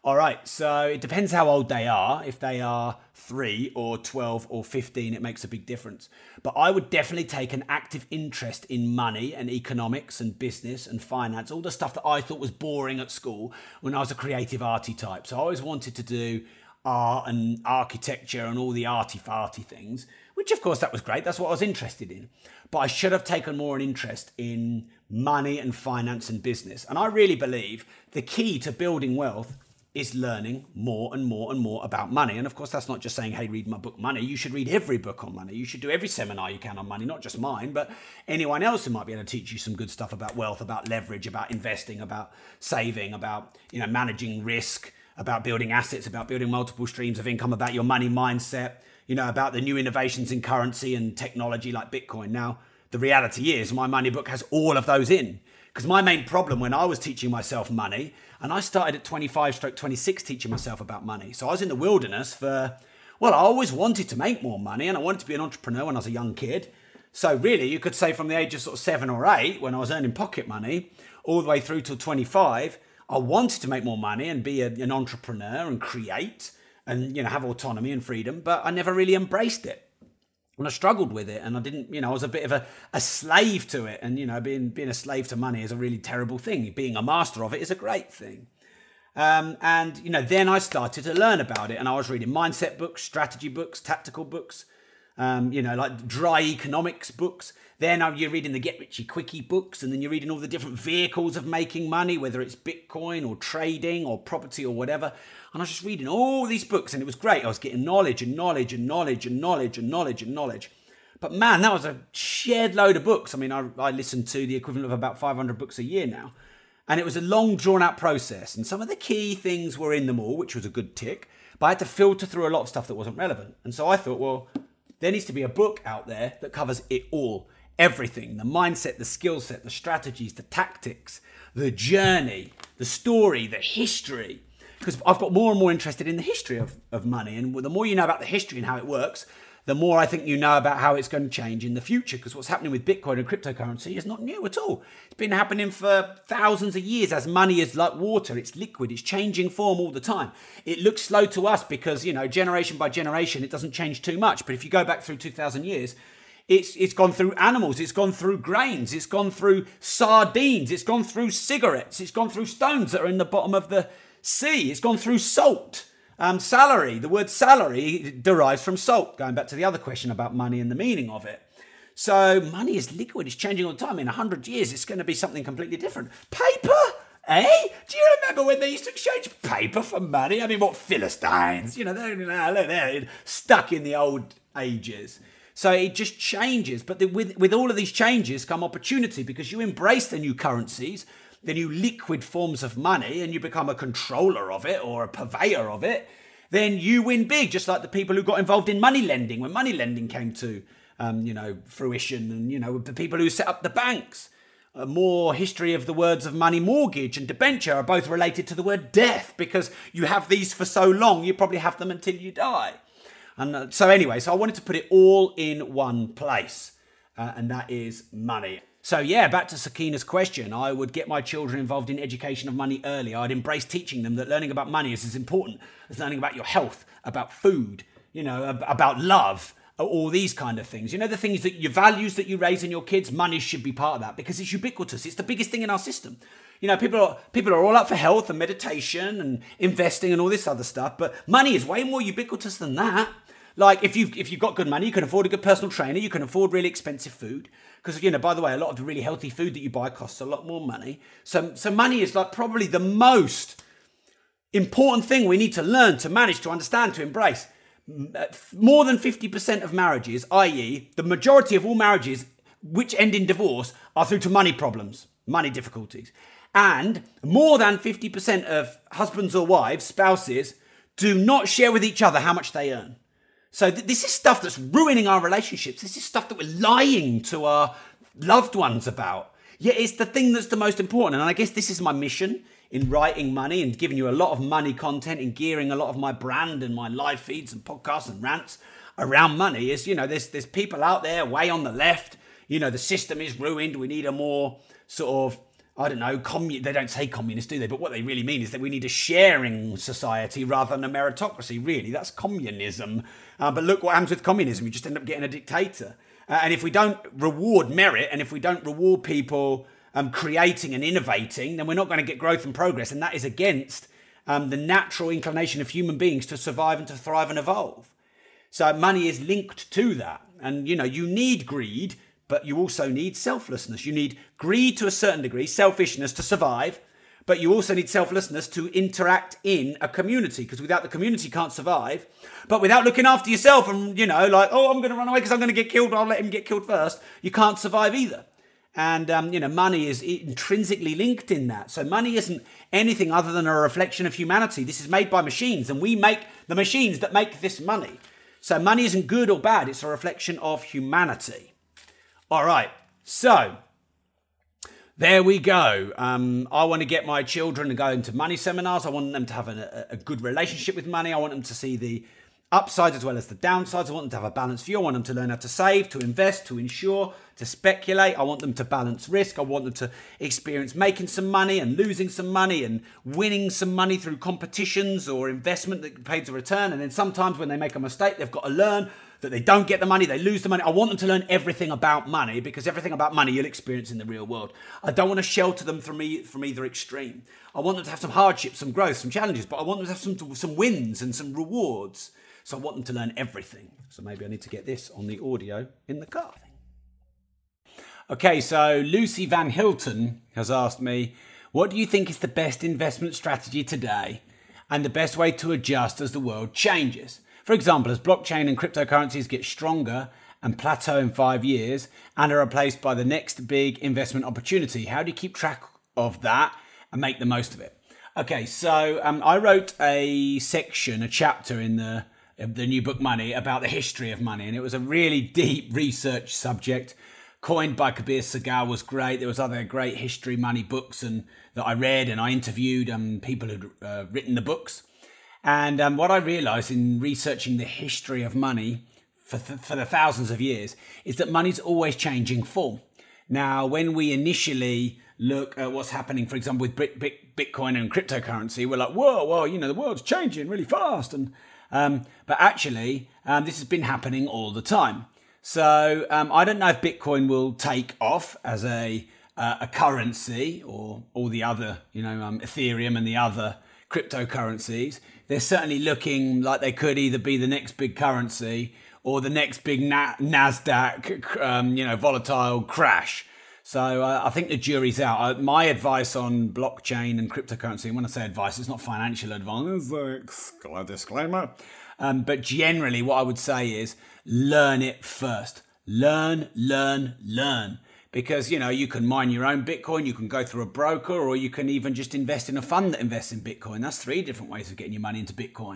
All right, so it depends how old they are. If they are three or twelve or fifteen, it makes a big difference. But I would definitely take an active interest in money and economics and business and finance, all the stuff that I thought was boring at school when I was a creative arty type. So I always wanted to do art and architecture and all the arty-farty things, which of course that was great. That's what I was interested in. But I should have taken more an interest in money and finance and business. And I really believe the key to building wealth is learning more and more and more about money. And of course, that's not just saying, hey, read my book, Money. You should read every book on money. You should do every seminar you can on money, not just mine, but anyone else who might be able to teach you some good stuff about wealth, about leverage, about investing, about saving, about, you know, managing risk, about building assets, about building multiple streams of income, about your money mindset, you know, about the new innovations in currency and technology like Bitcoin. Now, the reality is my money book has all of those in. Because my main problem when I was teaching myself money, and I started at twenty-five stroke twenty-six teaching myself about money. So I was in the wilderness for, well, I always wanted to make more money and I wanted to be an entrepreneur when I was a young kid. So really, you could say from the age of sort of seven or eight, when I was earning pocket money, all the way through till twenty-five, I wanted to make more money and be a, an entrepreneur and create and, you know, have autonomy and freedom, but I never really embraced it. And I struggled with it, and I didn't, you know, I was a bit of a, a slave to it. And, you know, being being a slave to money is a really terrible thing. Being a master of it is a great thing. Um, and, you know, then I started to learn about it, and I was reading mindset books, strategy books, tactical books, um, you know, like dry economics books. Then you're reading the Get Richy Quickie books, and then you're reading all the different vehicles of making money, whether it's Bitcoin or trading or property or whatever. And I was just reading all these books, and it was great. I was getting knowledge and knowledge and knowledge and knowledge and knowledge and knowledge. But man, that was a shared load of books. I mean, I, I listened to the equivalent of about five hundred books a year now. And it was a long, drawn-out process. And some of the key things were in them all, which was a good tick. But I had to filter through a lot of stuff that wasn't relevant. And so I thought, well, there needs to be a book out there that covers it all. Everything, the mindset, the skill set, the strategies, the tactics, the journey, the story, the history. Because I've got more and more interested in the history of, of money. And the more you know about the history and how it works, the more I think you know about how it's going to change in the future. Because what's happening with Bitcoin and cryptocurrency is not new at all. It's been happening for thousands of years as money is like water. It's liquid. It's changing form all the time. It looks slow to us because, you know, generation by generation, it doesn't change too much. But if you go back through two thousand years, It's it's gone through animals, it's gone through grains, it's gone through sardines, it's gone through cigarettes, it's gone through stones that are in the bottom of the sea, it's gone through salt. Um, salary, the word salary derives from salt, going back to the other question about money and the meaning of it. So money is liquid, it's changing all the time. In a hundred years, it's going to be something completely different. Paper? Eh? Do you remember when they used to exchange paper for money? I mean, what Philistines? You know, they're, they're stuck in the old ages. So it just changes. But the, with, with all of these changes come opportunity because you embrace the new currencies, the new liquid forms of money, and you become a controller of it or a purveyor of it, then you win big, just like the people who got involved in money lending when money lending came to, um, you know, fruition, and, you know, the people who set up the banks. Uh, more history of the words of money mortgage and debenture are both related to the word death because you have these for so long, you probably have them until you die. And uh, so anyway, so I wanted to put it all in one place, uh, and that is money. So yeah, back to Sakina's question, I would get my children involved in education of money early. I'd embrace teaching them that learning about money is as important as learning about your health, about food, you know, ab- about love, all these kind of things. You know, the things that your values that you raise in your kids, money should be part of that because it's ubiquitous. It's the biggest thing in our system. You know, people are, people are all up for health and meditation and investing and all this other stuff, but money is way more ubiquitous than that. Like if you've, if you've got good money, you can afford a good personal trainer, you can afford really expensive food. Because, you know, by the way, a lot of the really healthy food that you buy costs a lot more money. So, so money is like probably the most important thing we need to learn, to manage, to understand, to embrace. More than fifty percent of marriages, that is the majority of all marriages which end in divorce, are through to money problems, money difficulties. And more than fifty percent of husbands or wives, spouses, do not share with each other how much they earn. So th- this is stuff that's ruining our relationships. This is stuff that we're lying to our loved ones about. Yet it's the thing that's the most important. And I guess this is my mission in writing money and giving you a lot of money content and gearing a lot of my brand and my live feeds and podcasts and rants around money is, you know, there's, there's people out there way on the left. You know, the system is ruined. We need a more sort of I don't know, commun- they don't say communist, do they? But what they really mean is that we need a sharing society rather than a meritocracy, really. That's communism. Uh, but look what happens with communism. You just end up getting a dictator. Uh, and if we don't reward merit, and if we don't reward people um, creating and innovating, then we're not going to get growth and progress. And that is against um, the natural inclination of human beings to survive and to thrive and evolve. So money is linked to that. And, you know, you need greed, but you also need selflessness. You need greed to a certain degree, selfishness to survive, but you also need selflessness to interact in a community, because without the community you can't survive. But without looking after yourself and, you know, like, oh, I'm going to run away because I'm going to get killed, I'll let him get killed first, you can't survive either. And, um, you know, money is intrinsically linked in that. So money isn't anything other than a reflection of humanity. This is made by machines, and we make the machines that make this money. So money isn't good or bad. It's a reflection of humanity. All right, so there we go. Um, I want to get my children to go into money seminars. I want them to have a, a good relationship with money. I want them to see the upsides as well as the downsides. I want them to have a balanced view. I want them to learn how to save, to invest, to insure, to speculate. I want them to balance risk. I want them to experience making some money and losing some money and winning some money through competitions or investment that pays a return. And then sometimes when they make a mistake, they've got to learn that they don't get the money, they lose the money. I want them to learn everything about money, because everything about money you'll experience in the real world. I don't want to shelter them from, e- from either extreme. I want them to have some hardships, some growth, some challenges, but I want them to have some, some wins and some rewards. So I want them to learn everything. So maybe I need to get this on the audio in the car. Okay, so Lucy Van Hilton has asked me, what do you think is the best investment strategy today and the best way to adjust as the world changes? For example, as blockchain and cryptocurrencies get stronger and plateau in five years and are replaced by the next big investment opportunity, how do you keep track of that and make the most of it? Okay, so um, I wrote a section, a chapter in the, the new book Money about the history of money, and it was a really deep research subject. Coined by Kabir Sagal was great. There was other great history money books and that I read, and I interviewed um, people who'd uh, written the books. And um, what I realised in researching the history of money for, th- for the thousands of years is that money's always changing form. Now, when we initially look at what's happening, for example, with Bitcoin and cryptocurrency, we're like, whoa, whoa, you know, the world's changing really fast. And um, but actually, um, this has been happening all the time. So um, I don't know if Bitcoin will take off as a uh, a currency, or all the other, you know, um, Ethereum and the other cryptocurrencies. They're certainly looking like they could either be the next big currency or the next big Na- NASDAQ, um, you know, volatile crash. So uh, I think the jury's out. Uh, my advice on blockchain and cryptocurrency, and when I say advice, it's not financial advice, uh, disclaimer. Um, but generally what I would say is learn it first. Learn, learn, learn. Because, you know, you can mine your own Bitcoin, you can go through a broker, or you can even just invest in a fund that invests in Bitcoin. That's three different ways of getting your money into Bitcoin.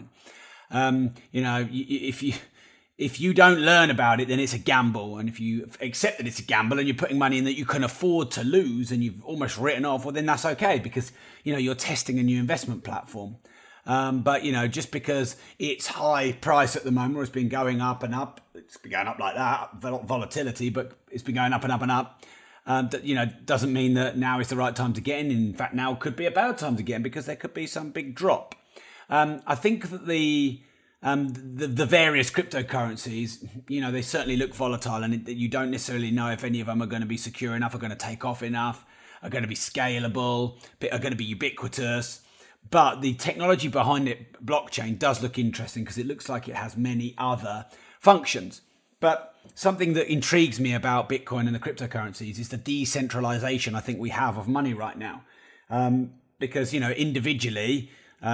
Um, you know, if you if you don't learn about it, then it's a gamble. And if you accept that it's a gamble and you're putting money in that you can afford to lose and you've almost written off, well, then that's okay, because, you know, you're testing a new investment platform. Um, but, you know, just because it's high price at the moment, or it's been going up and up, it's been going up like that, volatility, but it's been going up and up and up, um, you know, doesn't mean that now is the right time to get in. In fact, now could be a bad time to get in, because there could be some big drop. Um, I think that the, um, the the various cryptocurrencies, you know, they certainly look volatile, and it, you don't necessarily know if any of them are going to be secure enough, are going to take off enough, are going to be scalable, are going to be ubiquitous. But the technology behind it, blockchain, does look interesting, because it looks like it has many other functions. But something that intrigues me about Bitcoin and the cryptocurrencies is the decentralization I think we have of money right now. Um, because, you know, individually,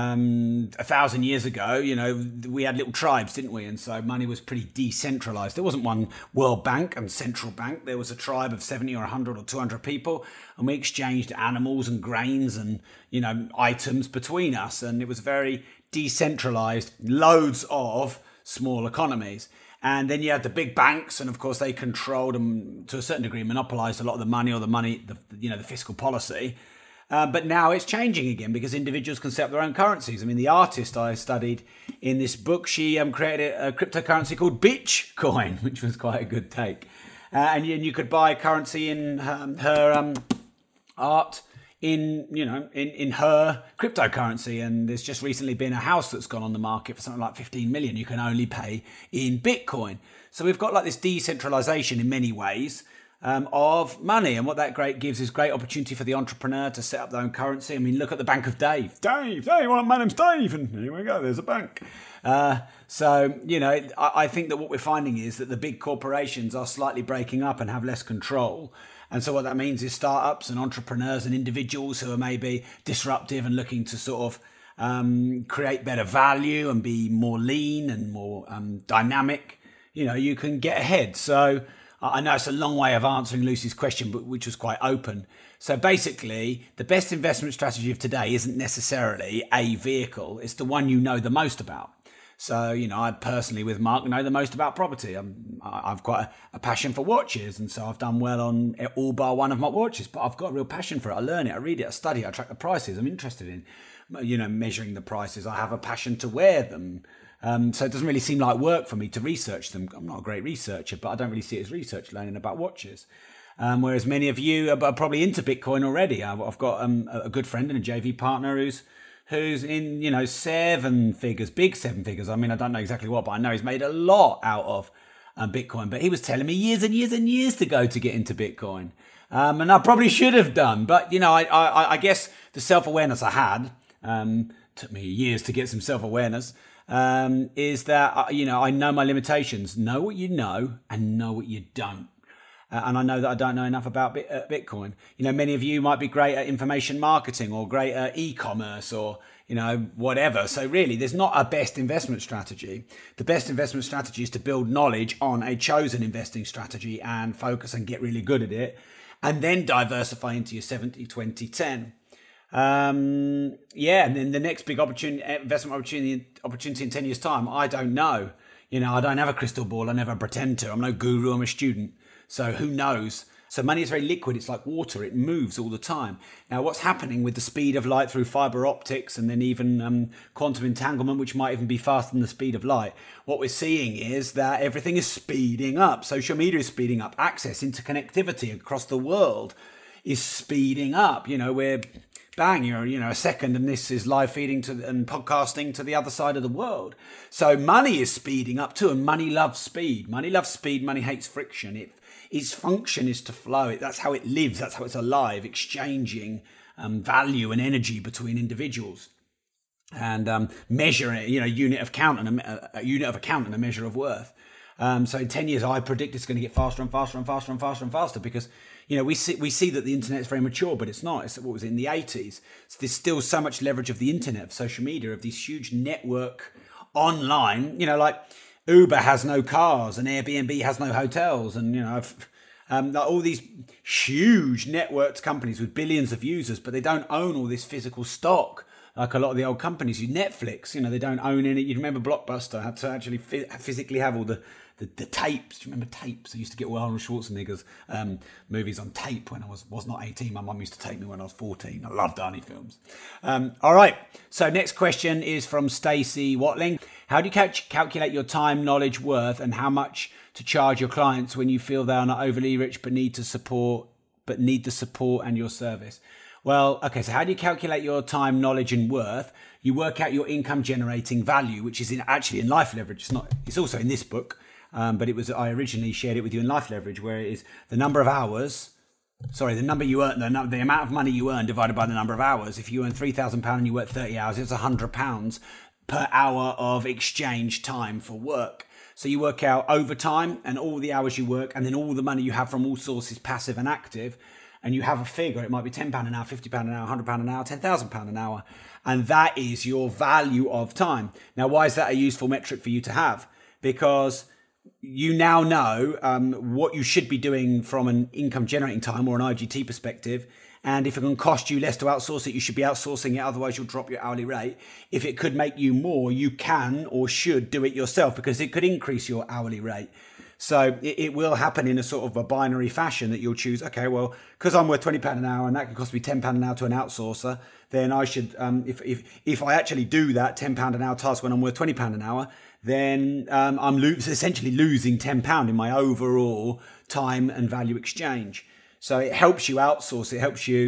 um, a thousand years ago, you know, we had little tribes, didn't we? And so money was pretty decentralized. There wasn't one world bank and central bank. There was a tribe of seventy or one hundred or two hundred people, and we exchanged animals and grains and, you know, items between us. And it was very decentralized, loads of small economies. And then you had the big banks, and of course they controlled and to a certain degree monopolized a lot of the money, or the money, the, you know, the fiscal policy. Uh, but now it's changing again, because individuals can set up their own currencies. I mean, the artist I studied in this book, she um, created a cryptocurrency called Bitcoin, which was quite a good take. Uh, and, you, and you could buy currency in um, her um, art in, you know, in, in her cryptocurrency. And there's just recently been a house that's gone on the market for something like fifteen million. You can only pay in Bitcoin. So we've got like this decentralization in many ways um, of money. And what that great gives is great opportunity for the entrepreneur to set up their own currency. I mean, look at the Bank of Dave. Dave, Dave, well, my name's Dave. And here we go, there's a bank. Uh, so, you know, I, I think that what we're finding is that the big corporations are slightly breaking up and have less control. And so what that means is startups and entrepreneurs and individuals who are maybe disruptive and looking to sort of um, create better value and be more lean and more um, dynamic, you know, you can get ahead. So I know it's a long way of answering Lucy's question, but which was quite open. So basically, the best investment strategy of today isn't necessarily a vehicle. It's the one you know the most about. So, you know, I personally, with Mark, know the most about property. I'm, I've quite a, a passion for watches, and so I've done well on all bar one of my watches, but I've got a real passion for it. I learn it, I read it, I study it, I track the prices. I'm interested in, you know, measuring the prices. I have a passion to wear them. Um, so it doesn't really seem like work for me to research them. I'm not a great researcher, but I don't really see it as research, learning about watches. Um, whereas many of you are probably into Bitcoin already. I've, I've got um, a good friend and a J V partner who's who's in, you know, seven figures, big seven figures. I mean, I don't know exactly what, but I know he's made a lot out of um, Bitcoin. But he was telling me years and years and years to go to get into Bitcoin. Um, and I probably should have done. But, you know, I, I, I guess the self-awareness I had, um, took me years to get some self-awareness, um, is that, you know, I know my limitations. Know what you know and know what you don't. Uh, and I know that I don't know enough about Bit, uh, Bitcoin. You know, many of you might be great at information marketing or great at e-commerce or, you know, whatever. So really, there's not a best investment strategy. The best investment strategy is to build knowledge on a chosen investing strategy and focus and get really good at it. And then diversify into your seventy, twenty, ten. Um, yeah, and then the next big opportunity, investment opportunity, opportunity in ten years' time, I don't know. You know, I don't have a crystal ball. I never pretend to. I'm no guru. I'm a student. So who knows? So money is very liquid. It's like water. It moves all the time. Now, what's happening with the speed of light through fiber optics and then even um, quantum entanglement, which might even be faster than the speed of light? What we're seeing is that everything is speeding up. Social media is speeding up. Access, interconnectivity across the world is speeding up. You know, we're bang, you're, you know, a second and this is live feeding to and podcasting to the other side of the world. So money is speeding up too, and money loves speed. Money loves speed. Money hates friction. It Its function is to flow. That's how it lives. That's how it's alive, exchanging um, value and energy between individuals, and um, measuring it. You know, unit of count and a, a unit of account and a measure of worth. Um, so in ten years, I predict it's going to get faster and faster and faster and faster and faster because, you know, we see we see that the internet is very mature, but it's not. It's what was it, in the eighties. So there's still so much leverage of the internet, of social media, of these huge network online. You know, like Uber has no cars and Airbnb has no hotels, and, you know, um, all these huge networked companies with billions of users, but they don't own all this physical stock like a lot of the old companies. You Netflix, you know, they don't own any. You remember Blockbuster had to actually physically have all the, the, the tapes. Do you remember tapes? I used to get Arnold Schwarzenegger's um, movies on tape when I was, was not eighteen. My mum used to take me when I was fourteen. I loved Arnie films. Um, all right. So next question is from Stacey Watling. How do you cal- calculate your time, knowledge, worth, and how much to charge your clients when you feel they are not overly rich but need to support, but need the support and your service? Well, okay, so how do you calculate your time, knowledge, and worth? You work out your income generating value, which is in, actually in Life Leverage. It's not. It's also in this book, um, but it was. I originally shared it with you in Life Leverage, where it is the number of hours. Sorry, the number you earn, the, the amount of money you earn divided by the number of hours. If you earn three thousand pounds and you work thirty hours, it's one hundred pounds per hour of exchange time for work. So you work out overtime and all the hours you work, and then all the money you have from all sources, passive and active. And you have a figure, it might be ten pounds an hour, fifty pounds an hour, one hundred pounds an hour, ten thousand pounds an hour. And that is your value of time. Now, why is that a useful metric for you to have? Because you now know um, what you should be doing from an income generating time or an I G T perspective. And if it can cost you less to outsource it, you should be outsourcing it. Otherwise, you'll drop your hourly rate. If it could make you more, you can or should do it yourself because it could increase your hourly rate. So it, it will happen in a sort of a binary fashion that you'll choose, okay, well, because I'm worth twenty pounds an hour and that can cost me ten pounds an hour to an outsourcer, then I should, um, if, if if I actually do that ten pounds an hour task when I'm worth twenty pounds an hour, then um, I'm lo- essentially losing ten pounds in my overall time and value exchange. So it helps you outsource, it helps you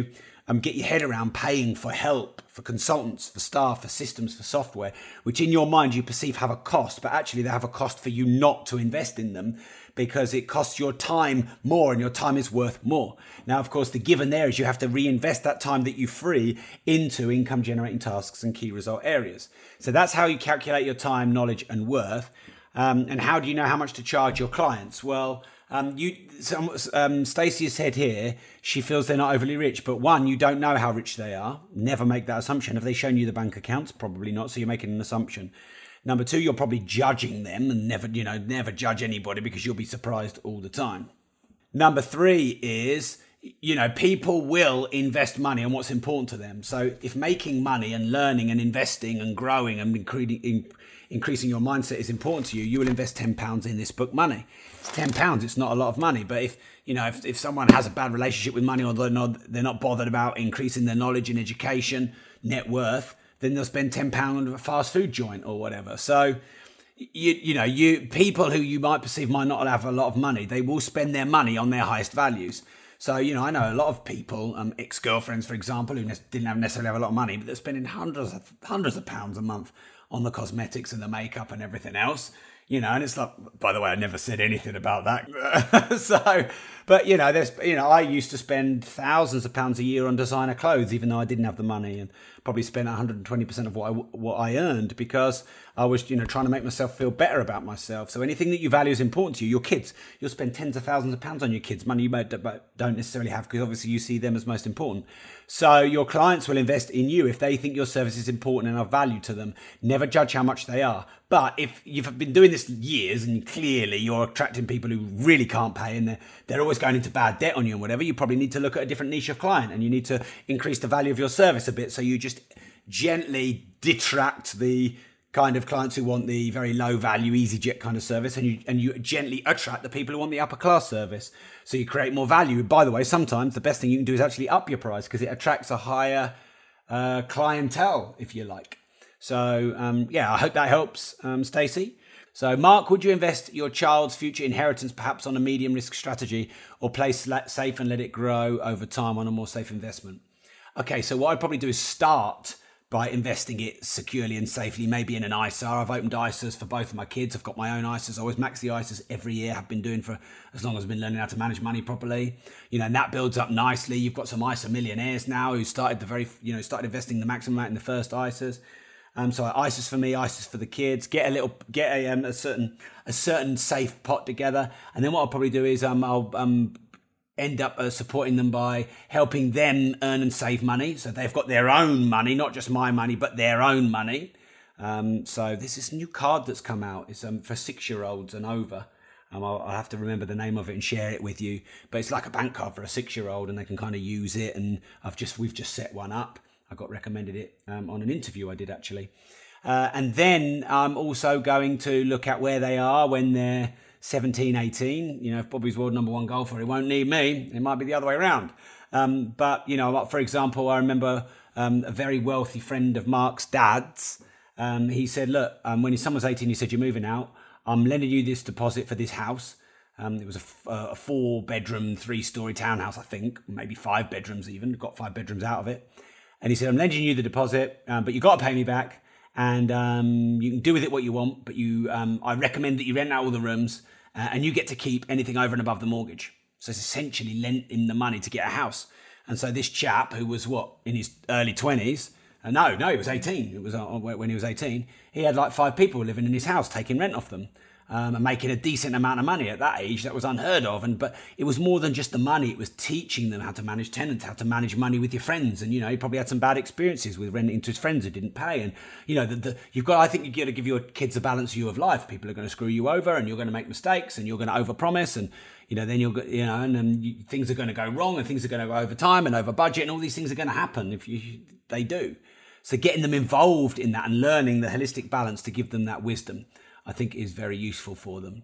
um, get your head around paying for help, for consultants, for staff, for systems, for software, which in your mind you perceive have a cost, but actually they have a cost for you not to invest in them because it costs your time more and your time is worth more. Now, of course, the given there is you have to reinvest that time that you free into income generating tasks and key result areas. So that's how you calculate your time, knowledge and worth. Um, and how do you know how much to charge your clients? Well, um, you, some, um, Stacey has said here, she feels they're not overly rich, but one, you don't know how rich they are. Never make that assumption. Have they shown you the bank accounts? Probably not. So you're making an assumption. Number two, you're probably judging them, and never, you know, never judge anybody because you'll be surprised all the time. Number three is, you know, people will invest money on what's important to them. So if making money and learning and investing and growing and increasing, increasing your mindset is important to you, you will invest ten pounds in this book money. It's ten pounds. It's not a lot of money. But if, you know, if, if someone has a bad relationship with money or they're not, they're not bothered about increasing their knowledge and education, net worth, then they'll spend ten pounds on a fast food joint or whatever. So, you you know, you people who you might perceive might not have a lot of money, they will spend their money on their highest values. So, you know, I know a lot of people, um, ex-girlfriends, for example, who ne- didn't have necessarily have a lot of money, but they're spending hundreds of, hundreds of pounds a month on the cosmetics and the makeup and everything else. You know, and it's like, by the way, I never said anything about that. So, but, you know, there's, you know, I used to spend thousands of pounds a year on designer clothes, even though I didn't have the money, and probably spent one hundred twenty percent of what I, what I earned because I was, you know, trying to make myself feel better about myself. So anything that you value is important to you. Your kids, you'll spend tens of thousands of pounds on your kids, money you don't necessarily have because obviously you see them as most important. So your clients will invest in you if they think your service is important and of value to them. Never judge how much they are. But if you've been doing this years and clearly you're attracting people who really can't pay and they're, they're always going into bad debt on you and whatever, you probably need to look at a different niche of client and you need to increase the value of your service a bit. So you just gently detract the kind of clients who want the very low value EasyJet kind of service, and you and you gently attract the people who want the upper class service. So you create more value. By the way, sometimes the best thing you can do is actually up your price because it attracts a higher uh, clientele, if you like. So um, yeah, I hope that helps, um, Stacey. So Mark, would you invest your child's future inheritance perhaps on a medium risk strategy or play safe and let it grow over time on a more safe investment? Okay, so what I'd probably do is start by investing it securely and safely, maybe in an I S A. I've opened I S As for both of my kids. I've got my own I S As. I always max the I S As every year. I've been doing for as long as I've been learning how to manage money properly. You know, and that builds up nicely. You've got some I S A millionaires now who started the very, you know, started investing the maximum amount in the first I S As. Um, so I S As for me, I S As for the kids. Get a little, get a, um, a certain, a certain safe pot together, and then what I'll probably do is um, I'll um. end up uh, supporting them by helping them earn and save money. So they've got their own money, not just my money, but their own money. Um, so there's this new card that's come out. It's um, for six-year-olds and over. Um, I'll, I'll have to remember the name of it and share it with you. But it's like a bank card for a six-year-old, and they can kind of use it. And I've just we've just set one up. I got recommended it um, on an interview I did actually. Uh, and then I'm also going to look at where they are when they're seventeen, eighteen, you know, if Bobby's world number one golfer, he won't need me. It might be the other way around. Um, but, you know, for example, I remember um, a very wealthy friend of Mark's dad's. Um, he said, look, um, when his son was eighteen, he said, you're moving out. I'm lending you this deposit for this house. Um, it was a, a four bedroom, three story townhouse, I think, maybe five bedrooms even, got five bedrooms out of it. And he said, I'm lending you the deposit, um, but you got to pay me back. And um, you can do with it what you want, but you, um, I recommend that you rent out all the rooms uh, and you get to keep anything over and above the mortgage. So it's essentially lent him the money to get a house. And so this chap who was what, in his early twenties, uh, no, no, he was eighteen. It was uh, when he was eighteen. He had like five people living in his house, taking rent off them. Um, and making a decent amount of money at that age. That was unheard of. And but it was more than just the money. It was teaching them how to manage tenants, how to manage money with your friends. And, you know, he probably had some bad experiences with renting to his friends who didn't pay. And, you know, the, the, you've got, I think you've got to give your kids a balanced view of life. People are going to screw you over and you're going to make mistakes and you're going to overpromise. And, you know, then you'll, you know, and then you, things are going to go wrong and things are going to go over time and over budget and all these things are going to happen if you, they do. So getting them involved in that and learning the holistic balance to give them that wisdom, I think is very useful for them.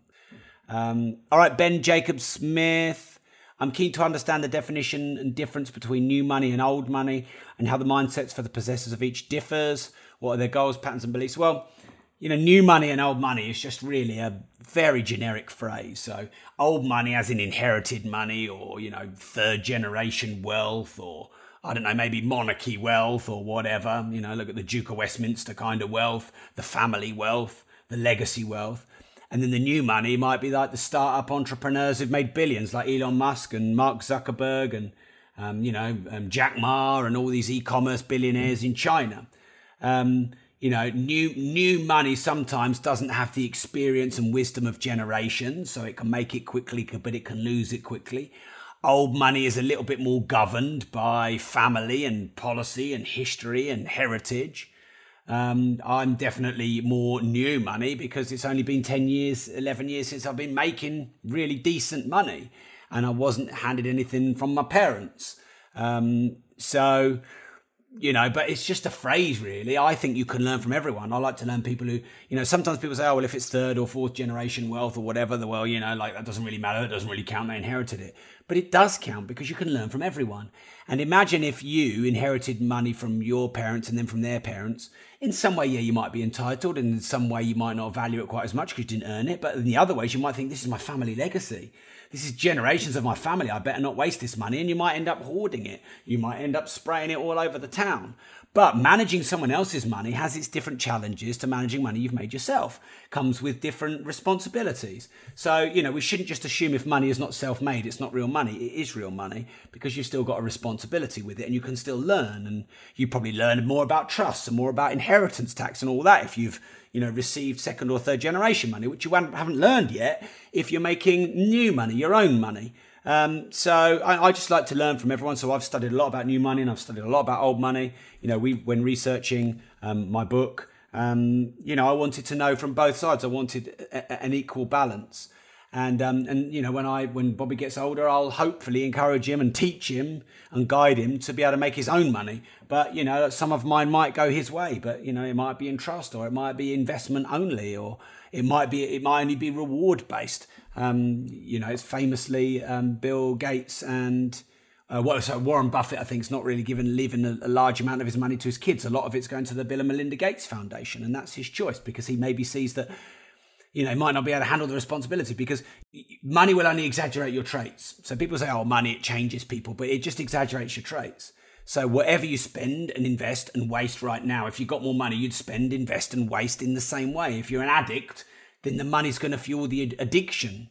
Um, all right, Ben Jacob Smith. I'm keen to understand the definition and difference between new money and old money and how the mindsets for the possessors of each differs. What are their goals, patterns and beliefs? Well, you know, new money and old money is just really a very generic phrase. So old money as in inherited money or, you know, third generation wealth or I don't know, maybe monarchy wealth or whatever. You know, look at the Duke of Westminster kind of wealth, the family wealth, the legacy wealth. And then the new money might be like the startup entrepreneurs who've made billions, like Elon Musk and Mark Zuckerberg and, um, you know, um, Jack Ma and all these e-commerce billionaires in China. Um, you know, new new money sometimes doesn't have the experience and wisdom of generations, so it can make it quickly, but it can lose it quickly. Old money is a little bit more governed by family and policy and history and heritage. Um, I'm definitely more new money because it's only been ten years, eleven years since I've been making really decent money and I wasn't handed anything from my parents. Um, so, you know, but it's just a phrase really. I think you can learn from everyone. I like to learn people who, you know, sometimes people say, oh, well, if it's third or fourth generation wealth or whatever, the well, you know, like that doesn't really matter. It doesn't really count. They inherited it. But it does count because you can learn from everyone. And imagine if you inherited money from your parents and then from their parents. In some way, yeah, you might be entitled. And in some way, you might not value it quite as much because you didn't earn it. But in the other ways, you might think, this is my family legacy. This is generations of my family. I better not waste this money. And you might end up hoarding it. You might end up spraying it all over the town. But managing someone else's money has its different challenges to managing money you've made yourself. Comes with different responsibilities. So, you know, we shouldn't just assume if money is not self-made, it's not real money. It is real money because you've still got a responsibility with it and you can still learn. And you probably learn more about trusts and more about inheritance tax and all that if you've, you know, received second or third generation money, which you haven't learned yet if you're making new money, your own money. Um, so I, I just like to learn from everyone. So I've studied a lot about new money and I've studied a lot about old money. You know, we when researching um, my book, um, you know, I wanted to know from both sides. I wanted a, a, an equal balance. And um, and you know, when I when Bobby gets older, I'll hopefully encourage him and teach him and guide him to be able to make his own money. But you know, some of mine might go his way, but you know, it might be in trust or it might be investment only, or it might be it might only be reward based. Um, you know, it's famously um, Bill Gates and uh, what so Warren Buffett, I think, is not really given leaving a, a large amount of his money to his kids. A lot of it's going to the Bill and Melinda Gates Foundation, and that's his choice because he maybe sees that, you know, he might not be able to handle the responsibility because money will only exaggerate your traits. So people say, oh, money, it changes people, but it just exaggerates your traits. So whatever you spend and invest and waste right now, if you got more money, you'd spend, invest and waste in the same way. If you're an addict, then the money's going to fuel the ad- addiction.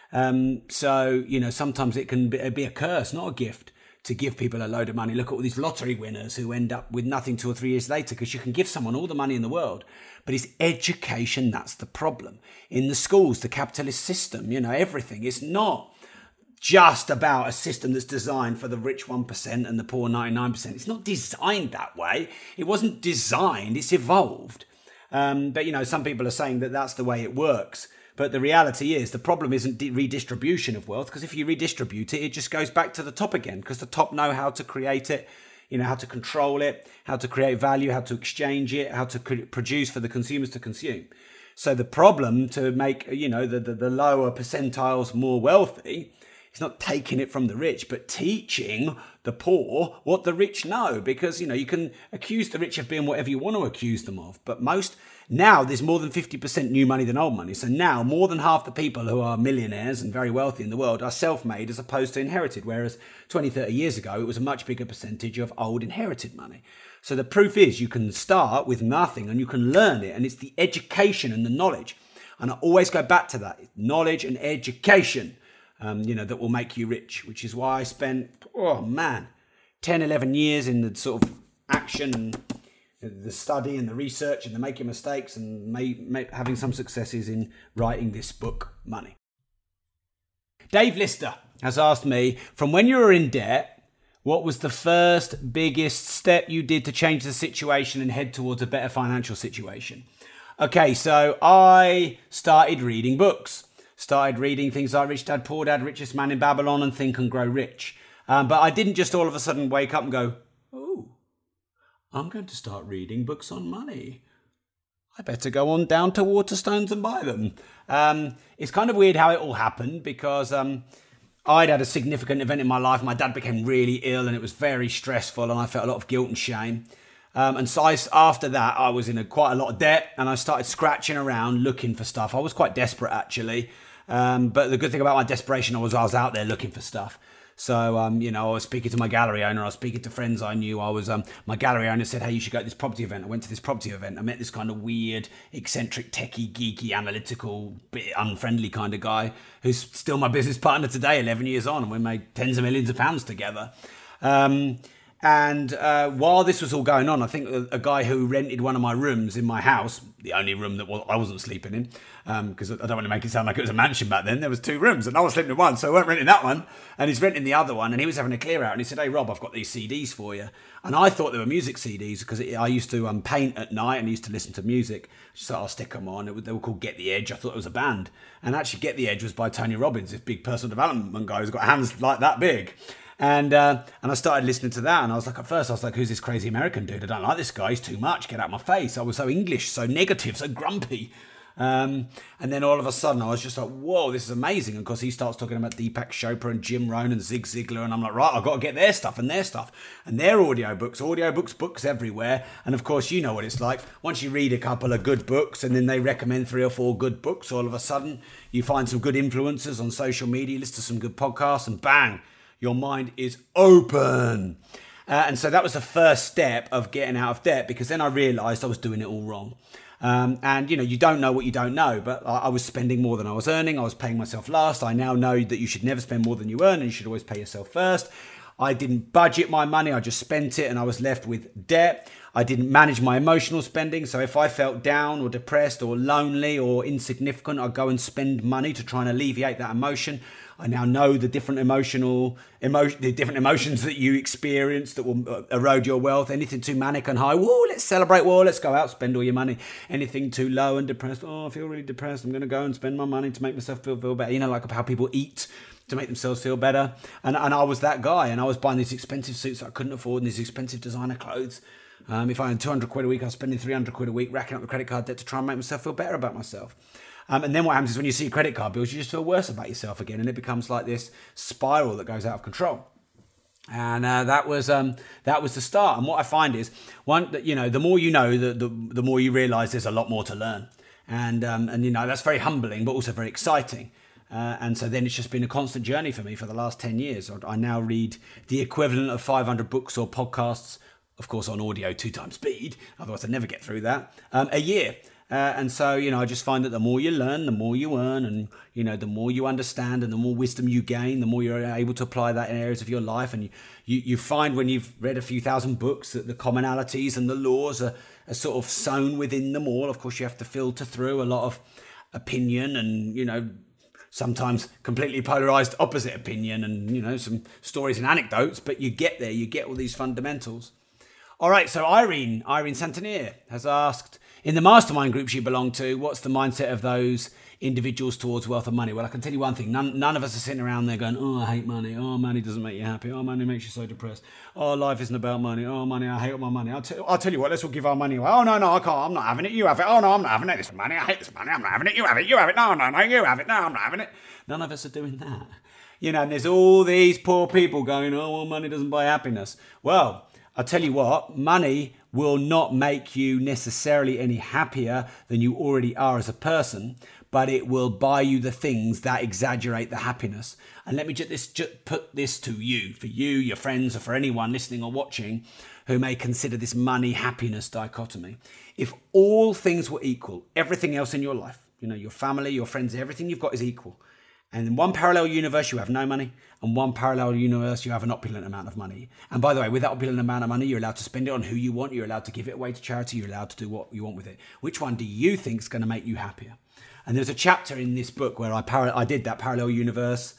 Um, so, you know, sometimes it can be, be a curse, not a gift, to give people a load of money. Look at all these lottery winners who end up with nothing two or three years later because you can give someone all the money in the world. But it's education that's the problem. In the schools, the capitalist system, you know, everything. It's not just about a system that's designed for the rich one percent and the poor ninety-nine percent. It's not designed that way. It wasn't designed, it's evolved. Um, but, you know, some people are saying that that's the way it works. But the reality is the problem isn't de- redistribution of wealth, because if you redistribute it, it just goes back to the top again, because the top know how to create it, you know, how to control it, how to create value, how to exchange it, how to cr- produce for the consumers to consume. So the problem to make, you know, the, the, the lower percentiles more wealthy, it's not taking it from the rich, but teaching the poor what the rich know. Because, you know, you can accuse the rich of being whatever you want to accuse them of. But most, now there's more than fifty percent new money than old money. So now more than half the people who are millionaires and very wealthy in the world are self-made as opposed to inherited. Whereas twenty, thirty years ago, it was a much bigger percentage of old inherited money. So the proof is you can start with nothing and you can learn it. And it's the education and the knowledge. And I always go back to that. Knowledge and education. Um, you know, that will make you rich, which is why I spent, oh man, ten, eleven years in the sort of action and the study and the research and the making mistakes and may, may, having some successes in writing this book, Money. Dave Lister has asked me, from when you were in debt, what was the first biggest step you did to change the situation and head towards a better financial situation? Okay, so I started reading books. Started reading things like Rich Dad, Poor Dad, Richest Man in Babylon and Think and Grow Rich. Um, but I didn't just all of a sudden wake up and go, oh, I'm going to start reading books on money. I better go on down to Waterstones and buy them. Um, it's kind of weird how it all happened because um, I'd had a significant event in my life. My dad became really ill and it was very stressful and I felt a lot of guilt and shame. Um, and so I, after that, I was in a, quite a lot of debt and I started scratching around looking for stuff. I was quite desperate, actually. Um, but the good thing about my desperation was I was out there looking for stuff. So, um, you know, I was speaking to my gallery owner, I was speaking to friends I knew. I was, um, my gallery owner said, hey, you should go to this property event. I went to this property event. I met this kind of weird, eccentric, techie, geeky, analytical, bit unfriendly kind of guy who's still my business partner today, eleven years on, and we made tens of millions of pounds together. Um, And uh, while this was all going on, I think a, a guy who rented one of my rooms in my house, the only room that was, I wasn't sleeping in, because um, I don't want to make it sound like it was a mansion back then. There was two rooms and I was sleeping in one, so I weren't renting that one. And he's renting the other one, and he was having a clear out. And he said, hey, Rob, I've got these C Ds for you. And I thought they were music C Ds because I used to um, paint at night and used to listen to music. So I'll stick them on. It was, they were called Get the Edge. I thought it was a band. And actually Get the Edge was by Tony Robbins, this big personal development guy who's got hands like that big. And uh, and I started listening to that, and I was like, at first I was like, who's this crazy American dude? I don't like this guy, he's too much, get out of my face. I was so English, so negative, so grumpy. Um, and then all of a sudden I was just like, whoa, this is amazing. And of course he starts talking about Deepak Chopra and Jim Rohn and Zig Ziglar, and I'm like, right, I've got to get their stuff and their stuff. And their audiobooks, audiobooks, books everywhere. And of course you know what it's like. Once you read a couple of good books and then they recommend three or four good books, all of a sudden you find some good influencers on social media, listen to some good podcasts, and bang, your mind is open. Uh, and so that was the first step of getting out of debt, because then I realised I was doing it all wrong. Um, and, you know, you don't know what you don't know, but I, I was spending more than I was earning. I was paying myself last. I now know that you should never spend more than you earn, and you should always pay yourself first. I didn't budget my money. I just spent it, and I was left with debt. I didn't manage my emotional spending. So if I felt down or depressed or lonely or insignificant, I'd go and spend money to try and alleviate that emotion. I now know the different emotional, emo- the different emotions that you experience that will erode your wealth. Anything too manic and high, whoa, let's celebrate, whoa, let's go out, spend all your money. Anything too low and depressed, oh, I feel really depressed, I'm going to go and spend my money to make myself feel, feel better. You know, like how people eat to make themselves feel better. And, and I was that guy, and I was buying these expensive suits that I couldn't afford and these expensive designer clothes. Um, if I earned two hundred quid a week, I was spending three hundred quid a week, racking up the credit card debt to try and make myself feel better about myself. Um, and then what happens is when you see credit card bills, you just feel worse about yourself again, and it becomes like this spiral that goes out of control. And uh, that was um, that was the start. And what I find is, one, you know, the more you know, the the, the more you realise there's a lot more to learn. And um, and you know, that's very humbling, but also very exciting. Uh, and so then it's just been a constant journey for me for the last ten years. I now read the equivalent of five hundred books or podcasts, of course on audio two times speed, otherwise I'd never get through that, um, a year. Uh, and so, you know, I just find that the more you learn, the more you earn, and, you know, the more you understand and the more wisdom you gain, the more you're able to apply that in areas of your life. And you, you, you find when you've read a few thousand books that the commonalities and the laws are, are sort of sewn within them all. Of course, you have to filter through a lot of opinion and, you know, sometimes completely polarized opposite opinion and, you know, some stories and anecdotes, but you get there, you get all these fundamentals. All right, so Irene, Irene Santanier has asked, in the mastermind groups you belong to, what's the mindset of those individuals towards wealth and money? Well, I can tell you one thing. None, none of us are sitting around there going, oh, I hate money. Oh, money doesn't make you happy. Oh, money makes you so depressed. Oh, life isn't about money. Oh, money, I hate all my money. I'll, t- I'll tell you what, let's all give our money away. Oh, no, no, I can't. I'm not having it. You have it. Oh, no, I'm not having it. This money. I hate this money. I'm not having it. You have it. You have it. No, no, no, you have it. No, I'm not having it. None of us are doing that. You know, and there's all these poor people going, oh, well, money doesn't buy happiness. Well, I'll tell you what, money will not make you necessarily any happier than you already are as a person, but it will buy you the things that exaggerate the happiness. And let me just, this, just put this to you, for you, your friends, or for anyone listening or watching who may consider this money-happiness dichotomy. If all things were equal, everything else in your life, you know, your family, your friends, everything you've got is equal. And in one parallel universe, you have no money. And one parallel universe, you have an opulent amount of money. And by the way, with that opulent amount of money, you're allowed to spend it on who you want. You're allowed to give it away to charity. You're allowed to do what you want with it. Which one do you think is going to make you happier? And there's a chapter in this book where I par- I did that parallel universe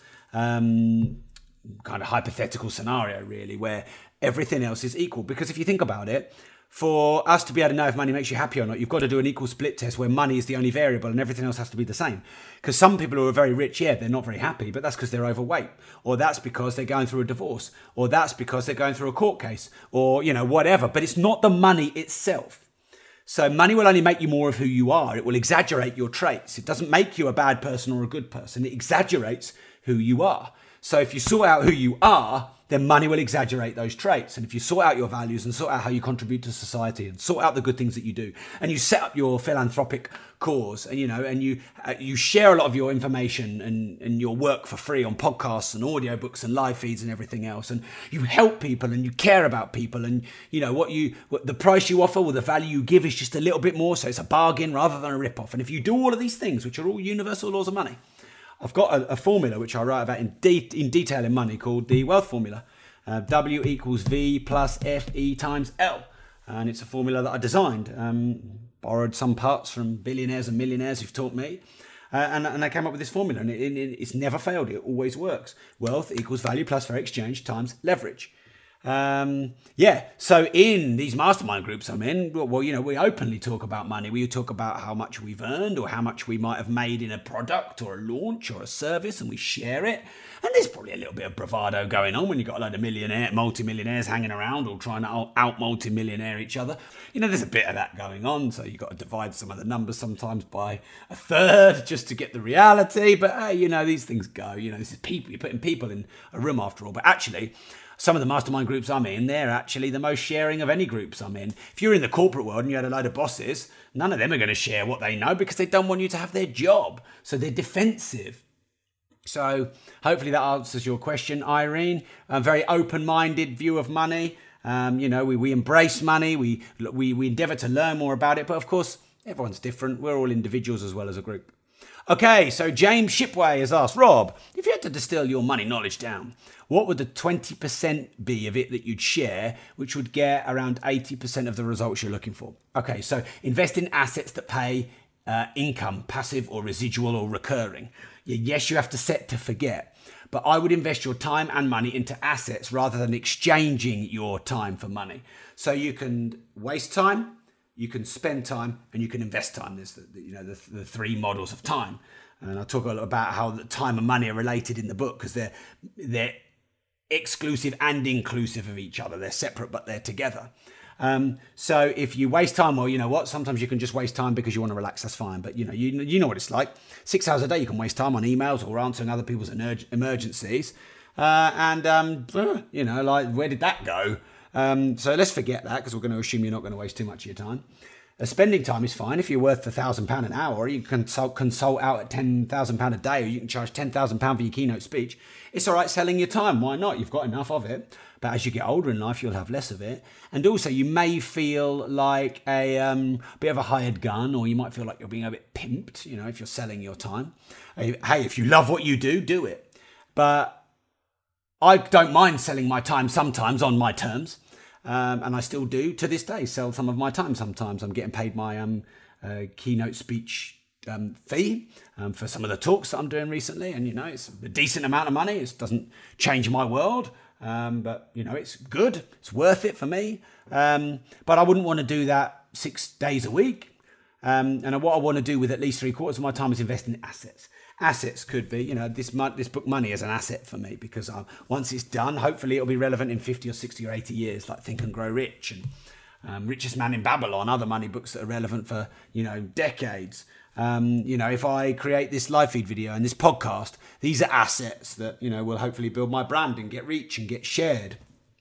um, kind of hypothetical scenario, really, where everything else is equal. Because if you think about it, for us to be able to know if money makes you happy or not, you've got to do an equal split test where money is the only variable and everything else has to be the same. Because some people who are very rich, yeah, they're not very happy, but that's because they're overweight. Or that's because they're going through a divorce. Or that's because they're going through a court case. Or, you know, whatever. But it's not the money itself. So money will only make you more of who you are. It will exaggerate your traits. It doesn't make you a bad person or a good person. It exaggerates who you are. So if you sort out who you are, then money will exaggerate those traits. And if you sort out your values and sort out how you contribute to society and sort out the good things that you do, and you set up your philanthropic cause, and you know, and you uh, you share a lot of your information and, and your work for free on podcasts and audiobooks and live feeds and everything else, and you help people and you care about people, and you know what you what the price you offer or the value you give is just a little bit more, so it's a bargain rather than a rip-off. And if you do all of these things, which are all universal laws of money, I've got a, a formula which I write about in, de- in detail in money called the wealth formula. Uh, w equals V plus F E times L. And it's a formula that I designed. Um, borrowed some parts from billionaires and millionaires who've taught me. Uh, and, and I came up with this formula, and it, it, it's never failed. It always works. Wealth equals value plus fair exchange times leverage. Um, yeah, so in these mastermind groups I'm in, well, you know, we openly talk about money. We talk about how much we've earned or how much we might have made in a product or a launch or a service, and we share it. And there's probably a little bit of bravado going on when you've got a load of millionaire, multi-millionaires hanging around all trying to out multi-millionaire each other. You know, there's a bit of that going on, so you've got to divide some of the numbers sometimes by a third just to get the reality. But, hey, you know, these things go. You know, this is people. You're putting people in a room after all. But actually, some of the mastermind groups I'm in, they're actually the most sharing of any groups I'm in. If you're in the corporate world and you had a load of bosses, none of them are going to share what they know because they don't want you to have their job. So they're defensive. So hopefully that answers your question, Irene. A very open-minded view of money. Um, you know, we, we embrace money. We, we, we endeavour to learn more about it. But of course, everyone's different. We're all individuals as well as a group. Okay, so James Shipway has asked, Rob, if you had to distill your money knowledge down, what would the twenty percent be of it that you'd share, which would get around eighty percent of the results you're looking for? Okay, so invest in assets that pay uh, income, passive or residual or recurring. Yes, you have to set to forget, but I would invest your time and money into assets rather than exchanging your time for money. So you can waste time, you can spend time, and you can invest time. There's the, you know, the, the three models of time. And I talk a lot about how the time and money are related in the book because they're, they're exclusive and inclusive of each other. They're separate, but they're together. Um, so if you waste time, well, you know what? Sometimes you can just waste time because you want to relax. That's fine. But you know, you, you know what it's like. Six hours a day, you can waste time on emails or answering other people's emergencies. Uh, and, um, you know, like, where did that go? Um, so let's forget that because we're going to assume you're not going to waste too much of your time. Uh, spending time is fine. If you're worth one thousand pounds an hour, or you can consult, consult out at ten thousand pounds a day, or you can charge ten thousand pounds for your keynote speech. It's all right selling your time. Why not? You've got enough of it. But as you get older in life, you'll have less of it. And also, you may feel like a um, bit of a hired gun, or you might feel like you're being a bit pimped, you know, if you're selling your time. Hey, if you love what you do, do it. But I don't mind selling my time sometimes on my terms. Um, and I still do, to this day, sell some of my time sometimes. I'm getting paid my um, uh, keynote speech um, fee um, for some of the talks that I'm doing recently. And, you know, it's a decent amount of money. It doesn't change my world. Um, but, you know, it's good. It's worth it for me. Um, but I wouldn't want to do that six days a week. Um, and what I want to do with at least three quarters of my time is invest in assets. Assets could be, you know, this this book Money is an asset for me because uh, once it's done, hopefully it'll be relevant in fifty or sixty or eighty years, like Think and Grow Rich and um, Richest Man in Babylon, other money books that are relevant for, you know, decades. Um, you know, if I create this live feed video and this podcast, these are assets that, you know, will hopefully build my brand and get reach and get shared.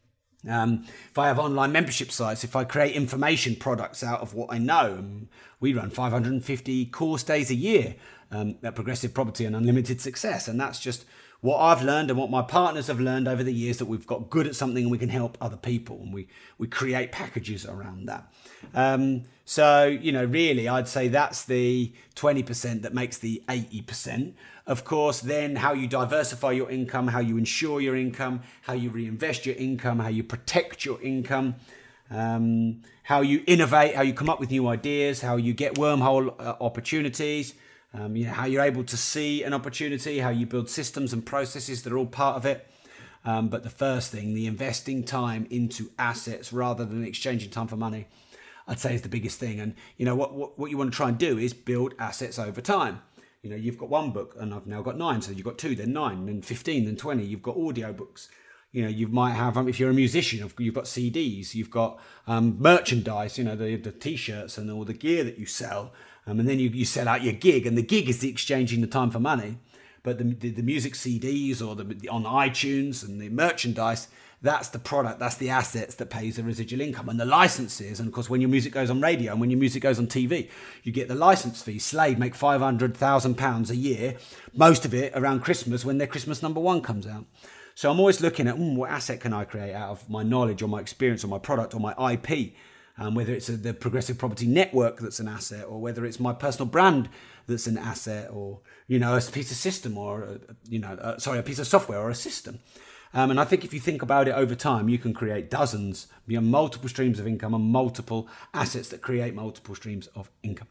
Um, if I have online membership sites, if I create information products out of what I know, um, we run five hundred fifty course days a year um, at Progressive Property and Unlimited Success. And that's just what I've learned and what my partners have learned over the years, that we've got good at something and we can help other people, and we, we create packages around that. Um, so, you know, really, I'd say that's the twenty percent that makes the eighty percent. Of course, then how you diversify your income, how you insure your income, how you reinvest your income, how you protect your income, um, how you innovate, how you come up with new ideas, how you get wormhole uh, opportunities, um, you know, how you're able to see an opportunity, how you build systems and processes that are all part of it. Um, but the first thing, the investing time into assets rather than exchanging time for money, I'd say is the biggest thing. And, you know, what, what, what you want to try and do is build assets over time. You know, you've got one book and I've now got nine. So you've got two, then nine, then fifteen, then twenty. You've got audio books. You know, you might have, um, if you're a musician, you've got C Ds, you've got um, merchandise, you know, the, the T-shirts and all the gear that you sell. Um, and then you, you sell out your gig, and the gig is the exchanging the time for money. But the, the, the music C Ds or the on iTunes and the merchandise, that's the product, that's the assets that pays the residual income. And the licenses, and of course when your music goes on radio and when your music goes on T V, you get the license fee. Slade make five hundred thousand pounds a year, most of it around Christmas when their Christmas number one comes out. So I'm always looking at mm, what asset can I create out of my knowledge or my experience or my product or my I P, um, whether it's a, the Progressive Property Network that's an asset, or whether it's my personal brand that's an asset, or, you know, a piece of system or, a, you know, uh, sorry, a piece of software or a system. Um, and I think if you think about it over time, you can create dozens, you know, multiple streams of income and multiple assets that create multiple streams of income.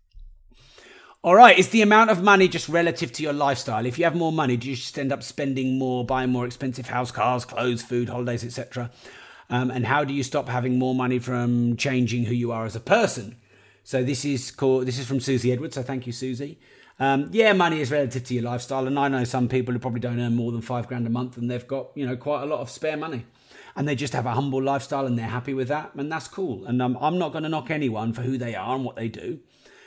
All right, is the amount of money just relative to your lifestyle? If you have more money, do you just end up spending more, buying more expensive house, cars, clothes, food, holidays, et cetera? Um, and how do you stop having more money from changing who you are as a person? So this is called, this is from Susie Edwards. So thank you, Susie. Um, yeah, money is relative to your lifestyle. And I know some people who probably don't earn more than five grand a month and they've got, you know, quite a lot of spare money. And they just have a humble lifestyle and they're happy with that. And that's cool. And um, I'm not going to knock anyone for who they are and what they do.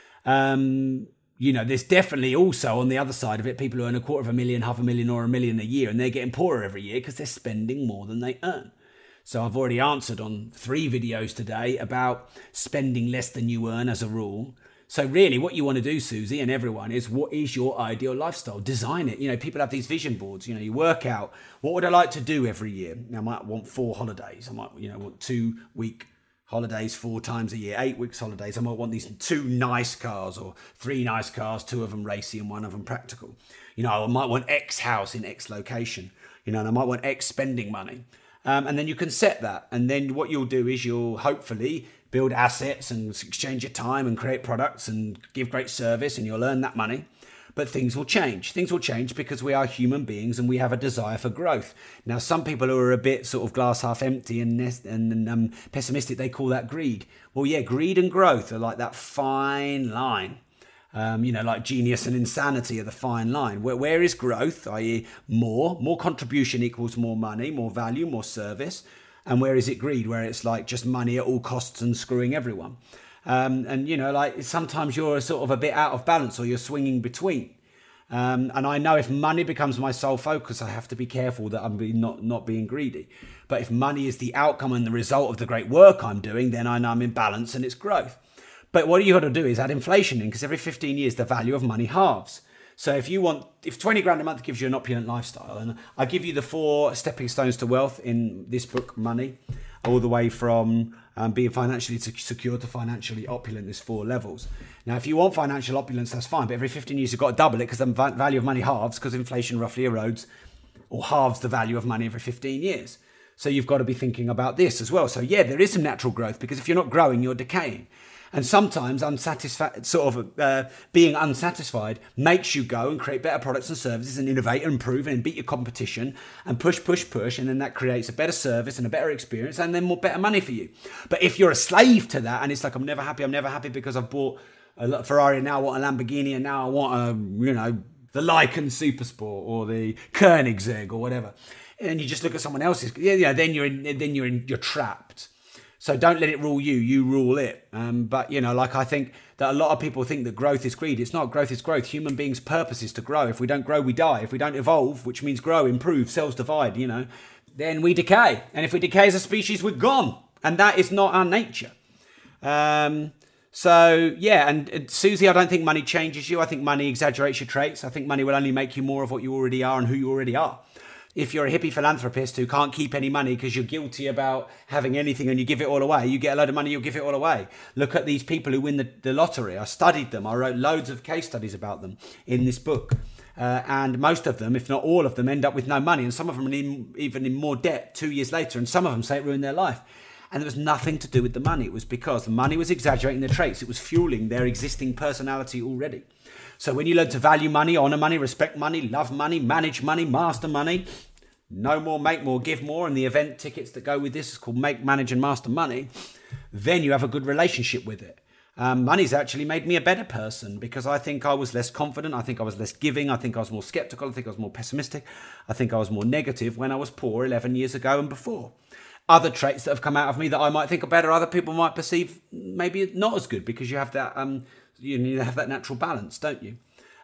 Um, you know, there's definitely also on the other side of it, people who earn a quarter of a million, half a million or a million a year, and they're getting poorer every year because they're spending more than they earn. So I've already answered on three videos today about spending less than you earn as a rule. So really what you want to do, Susie, and everyone, is what is your ideal lifestyle? Design it. You know, people have these vision boards. You know, you work out, what would I like to do every year? Now, I might want four holidays. I might, you know, want two week holidays four times a year, eight weeks holidays. I might want these two nice cars or three nice cars, two of them racy and one of them practical. You know, I might want X house in X location, you know, and I might want X spending money. Um, and then you can set that. And then what you'll do is you'll hopefully build assets and exchange your time and create products and give great service, and you'll earn that money. But things will change. Things will change because we are human beings and we have a desire for growth. Now, some people who are a bit sort of glass half empty and, and um, pessimistic, they call that greed. Well, yeah, greed and growth are like that fine line. Um, you know, like genius and insanity are the fine line. Where, where is growth, that is more? More contribution equals more money, more value, more service. And where is it greed, where it's like just money at all costs and screwing everyone? Um, and, you know, like sometimes you're sort of a bit out of balance or you're swinging between. Um, and I know if money becomes my sole focus, I have to be careful that I'm be not, not being greedy. But if money is the outcome and the result of the great work I'm doing, then I know I'm in balance and it's growth. But what you got to do is add inflation in, because every fifteen years, the value of money halves. So if you want, if twenty grand a month gives you an opulent lifestyle, and I give you the four stepping stones to wealth in this book, Money, all the way from um, being financially secure to financially opulent, there's four levels. Now, if you want financial opulence, that's fine, but every fifteen years, you've got to double it because the value of money halves, because inflation roughly erodes or halves the value of money every fifteen years. So you've got to be thinking about this as well. So yeah, there is some natural growth, because if you're not growing, you're decaying. And sometimes unsatisfied, sort of uh, being unsatisfied makes you go and create better products and services and innovate and improve and beat your competition and push, push, push. And then that creates a better service and a better experience and then more better money for you. But if you're a slave to that and it's like, I'm never happy, I'm never happy because I've bought a Ferrari and now I want a Lamborghini and now I want a, you know, the Lykan Supersport or the Koenigsegg or whatever. And you just look at someone else's, yeah, yeah, then you're in, then you're in, you're trapped. So don't let it rule you, you rule it. Um, but, you know, like I think that a lot of people think that growth is greed. It's not. Growth is growth. Human beings' purpose is to grow. If we don't grow, we die. If we don't evolve, which means grow, improve, cells divide, you know, then we decay. And if we decay as a species, we're gone. And that is not our nature. Um, so, yeah, and, and Susie, I don't think money changes you. I think money exaggerates your traits. I think money will only make you more of what you already are and who you already are. If you're a hippie philanthropist who can't keep any money because you're guilty about having anything and you give it all away, you get a load of money, you'll give it all away. Look at these people who win the, the lottery. I studied them. I wrote loads of case studies about them in this book. Uh, and most of them, if not all of them, end up with no money. And some of them are in, even in more debt two years later. And some of them say it ruined their life. And there was nothing to do with the money. It was because the money was exaggerating their traits. It was fueling their existing personality already. So when you learn to value money, honor money, respect money, love money, manage money, master money, know more, make more, give more, and the event tickets that go with this is called Make, Manage and Master Money, then you have a good relationship with it. Um, money's actually made me a better person because I think I was less confident, I think I was less giving, I think I was more skeptical, I think I was more pessimistic, I think I was more negative when I was poor eleven years ago and before. Other traits that have come out of me that I might think are better, other people might perceive maybe not as good because you have that, um, you have that natural balance, don't you?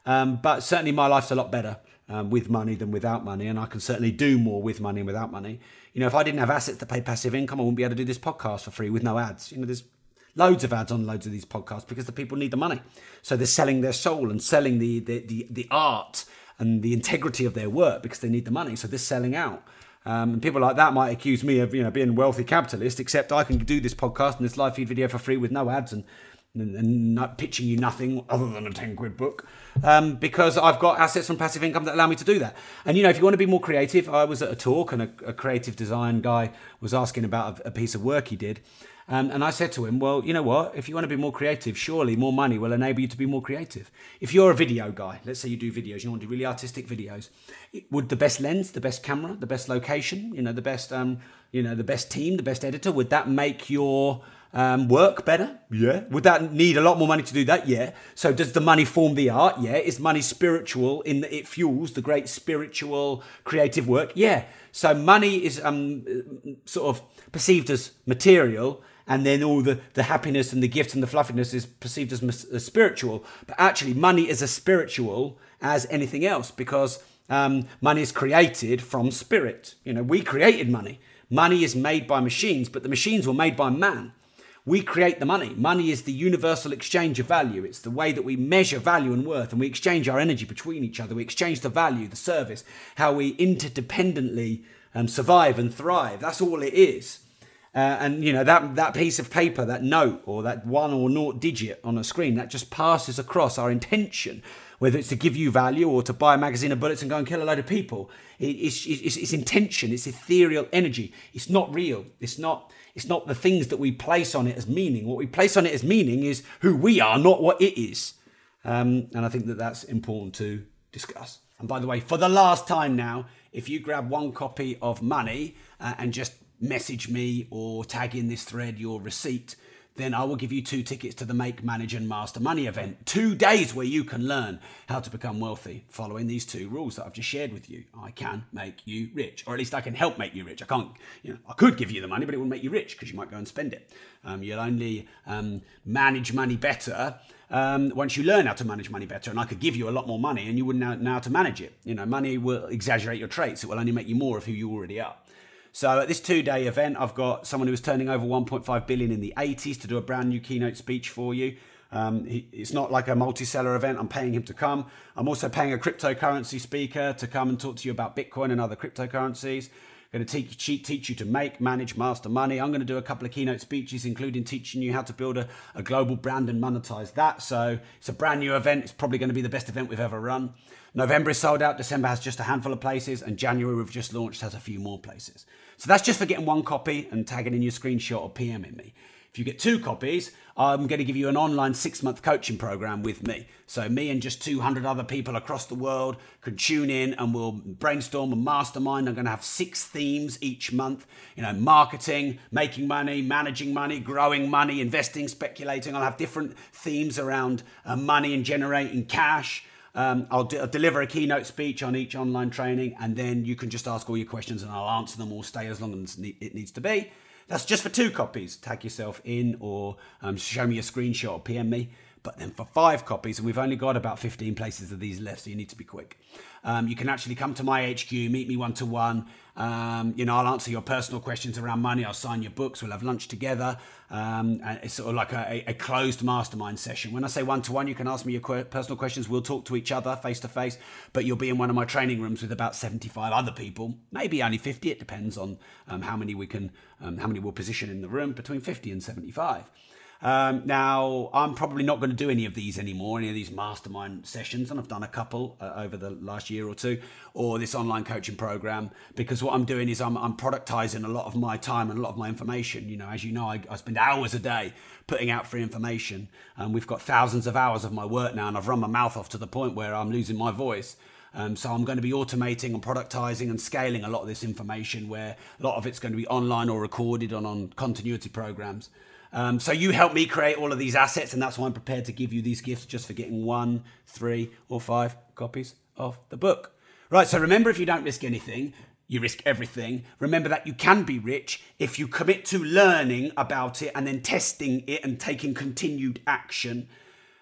Um, but certainly my life's a lot better um, with money than without money, and I can certainly do more with money and without money. You know, if I didn't have assets to pay passive income, I wouldn't be able to do this podcast for free with no ads. You know, there's loads of ads on loads of these podcasts because the people need the money. So they're selling their soul and selling the the the, the art and the integrity of their work because they need the money. So they're selling out. Um, and people like that might accuse me of, you know, being a wealthy capitalist, except I can do this podcast and this live feed video for free with no ads and, and, and not pitching you nothing other than a ten quid book, um, because I've got assets from passive income that allow me to do that. And, you know, if you want to be more creative, I was at a talk and a, a creative design guy was asking about a, a piece of work he did. Um, and I said to him, well, you know what? If you want to be more creative, surely more money will enable you to be more creative. If you're a video guy, let's say you do videos, you want to do really artistic videos, would the best lens, the best camera, the best location, you know, the best, um, you know, the best team, the best editor, would that make your um, work better? Yeah. Would that need a lot more money to do that? Yeah. So does the money form the art? Yeah. Is money spiritual in that it fuels the great spiritual creative work? Yeah. So money is um, sort of perceived as material, and then all the, the happiness and the gifts and the fluffiness is perceived as, as spiritual. But actually, money is as spiritual as anything else, because um, money is created from spirit. You know, we created money. Money is made by machines, but the machines were made by man. We create the money. Money is the universal exchange of value. It's the way that we measure value and worth, and we exchange our energy between each other. We exchange the value, the service, how we interdependently um, survive and thrive. That's all it is. Uh, and, you know, that that piece of paper, that note, or that one or naught digit on a screen, that just passes across our intention, whether it's to give you value or to buy a magazine of bullets and go and kill a load of people. It, it's, it's, it's intention. It's ethereal energy. It's not real. It's not, it's not the things that we place on it as meaning. What we place on it as meaning is who we are, not what it is. Um, and I think that that's important to discuss. And by the way, for the last time now, if you grab one copy of Money uh, and just message me or tag in this thread your receipt, then I will give you two tickets to the Make, Manage and Master Money event. Two days where you can learn how to become wealthy following these two rules that I've just shared with you. I can make you rich, or at least I can help make you rich. I can't, you know, I could give you the money, but it wouldn't make you rich because you might go and spend it. Um, you'll only um, manage money better um, once you learn how to manage money better. And I could give you a lot more money and you wouldn't know, know how to manage it. You know, money will exaggerate your traits. It will only make you more of who you already are. So at this two-day event, I've got someone who was turning over one point five billion in the eighties to do a brand new keynote speech for you. Um, he, it's not like a multi-seller event. I'm paying him to come. I'm also paying a cryptocurrency speaker to come and talk to you about Bitcoin and other cryptocurrencies. I'm going to teach, teach you to make, manage, master money. I'm going to do a couple of keynote speeches, including teaching you how to build a, a global brand and monetize that. So it's a brand new event. It's probably going to be the best event we've ever run. November is sold out. December has just a handful of places. And January, we've just launched, has a few more places. So that's just for getting one copy and tagging in your screenshot or PMing me. If you get two copies, I'm going to give you an online six-month coaching program with me. So me and just two hundred other people across the world can tune in and we'll brainstorm and mastermind. I'm going to have six themes each month. You know, marketing, making money, managing money, growing money, investing, speculating. I'll have different themes around uh, money and generating cash. Um, I'll, de- I'll deliver a keynote speech on each online training, and then you can just ask all your questions and I'll answer them or stay as long as it needs to be. That's just for two copies. Tag yourself in or um, show me a screenshot or P M me. But then for five copies, and we've only got about fifteen places of these left, so you need to be quick. Um, you can actually come to my H Q, meet me one-to-one. Um, you know, I'll answer your personal questions around money. I'll sign your books. We'll have lunch together. Um, and it's sort of like a, a closed mastermind session. When I say one-to-one, you can ask me your que- personal questions. We'll talk to each other face-to-face, but you'll be in one of my training rooms with about seventy-five other people, maybe only fifty. It depends on um, how many we can, um, how many we'll position in the room, between fifty and seventy-five. Um, now, I'm probably not going to do any of these anymore, any of these mastermind sessions, and I've done a couple uh, over the last year or two, or this online coaching program, because what I'm doing is I'm, I'm productizing a lot of my time and a lot of my information. You know, as you know, I, I spend hours a day putting out free information, and we've got thousands of hours of my work now, and I've run my mouth off to the point where I'm losing my voice. Um, so I'm going to be automating and productizing and scaling a lot of this information, where a lot of it's going to be online or recorded on, on continuity programs. Um, so you help me create all of these assets, and that's why I'm prepared to give you these gifts just for getting one, three, or five copies of the book. Right, so remember, if you don't risk anything, you risk everything. Remember that you can be rich if you commit to learning about it and then testing it and taking continued action.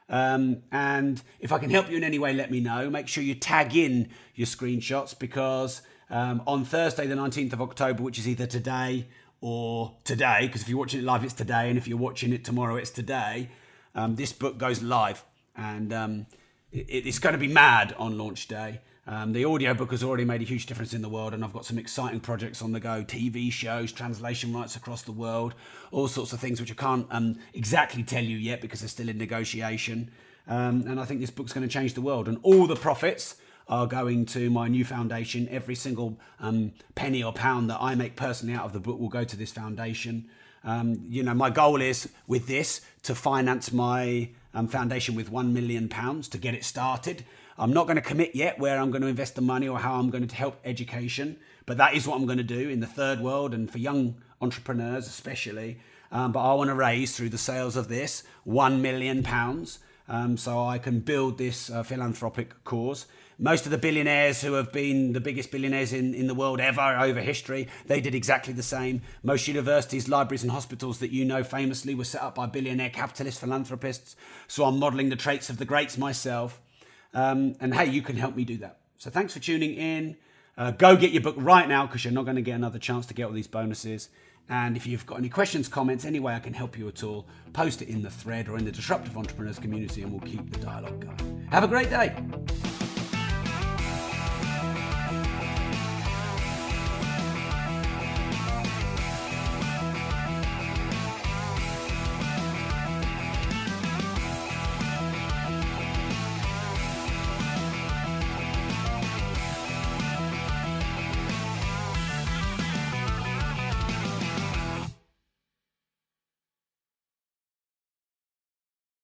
Um, and if I can help you in any way, let me know. Make sure you tag in your screenshots, because um, on Thursday, the nineteenth of October, which is either today or today, because if you're watching it live, it's today, and if you're watching it tomorrow, it's today, um, this book goes live. And um, it, it's going to be mad on launch day. Um, the audiobook has already made a huge difference in the world, and I've got some exciting projects on the go, T V shows, translation rights across the world, all sorts of things which I can't um, exactly tell you yet because they're still in negotiation. Um, and I think this book's going to change the world, and all the profits are going to my new foundation. Every single um, penny or pound that I make personally out of the book will go to this foundation. Um, you know, my goal is with this to finance my um, foundation with one million pounds to get it started. I'm not going to commit yet where I'm going to invest the money or how I'm going to help education, but that is what I'm going to do in the third world and for young entrepreneurs especially. Um, but I want to raise through the sales of this one million pounds um, so I can build this uh, philanthropic cause. Most of the billionaires who have been the biggest billionaires in, in the world ever over history, they did exactly the same. Most universities, libraries and hospitals that you know famously were set up by billionaire capitalist philanthropists. So I'm modelling the traits of the greats myself. Um, and hey, you can help me do that. So thanks for tuning in. Uh, go get your book right now, because you're not going to get another chance to get all these bonuses. And if you've got any questions, comments, any way I can help you at all, post it in the thread or in the Disruptive Entrepreneurs community, and we'll keep the dialogue going. Have a great day.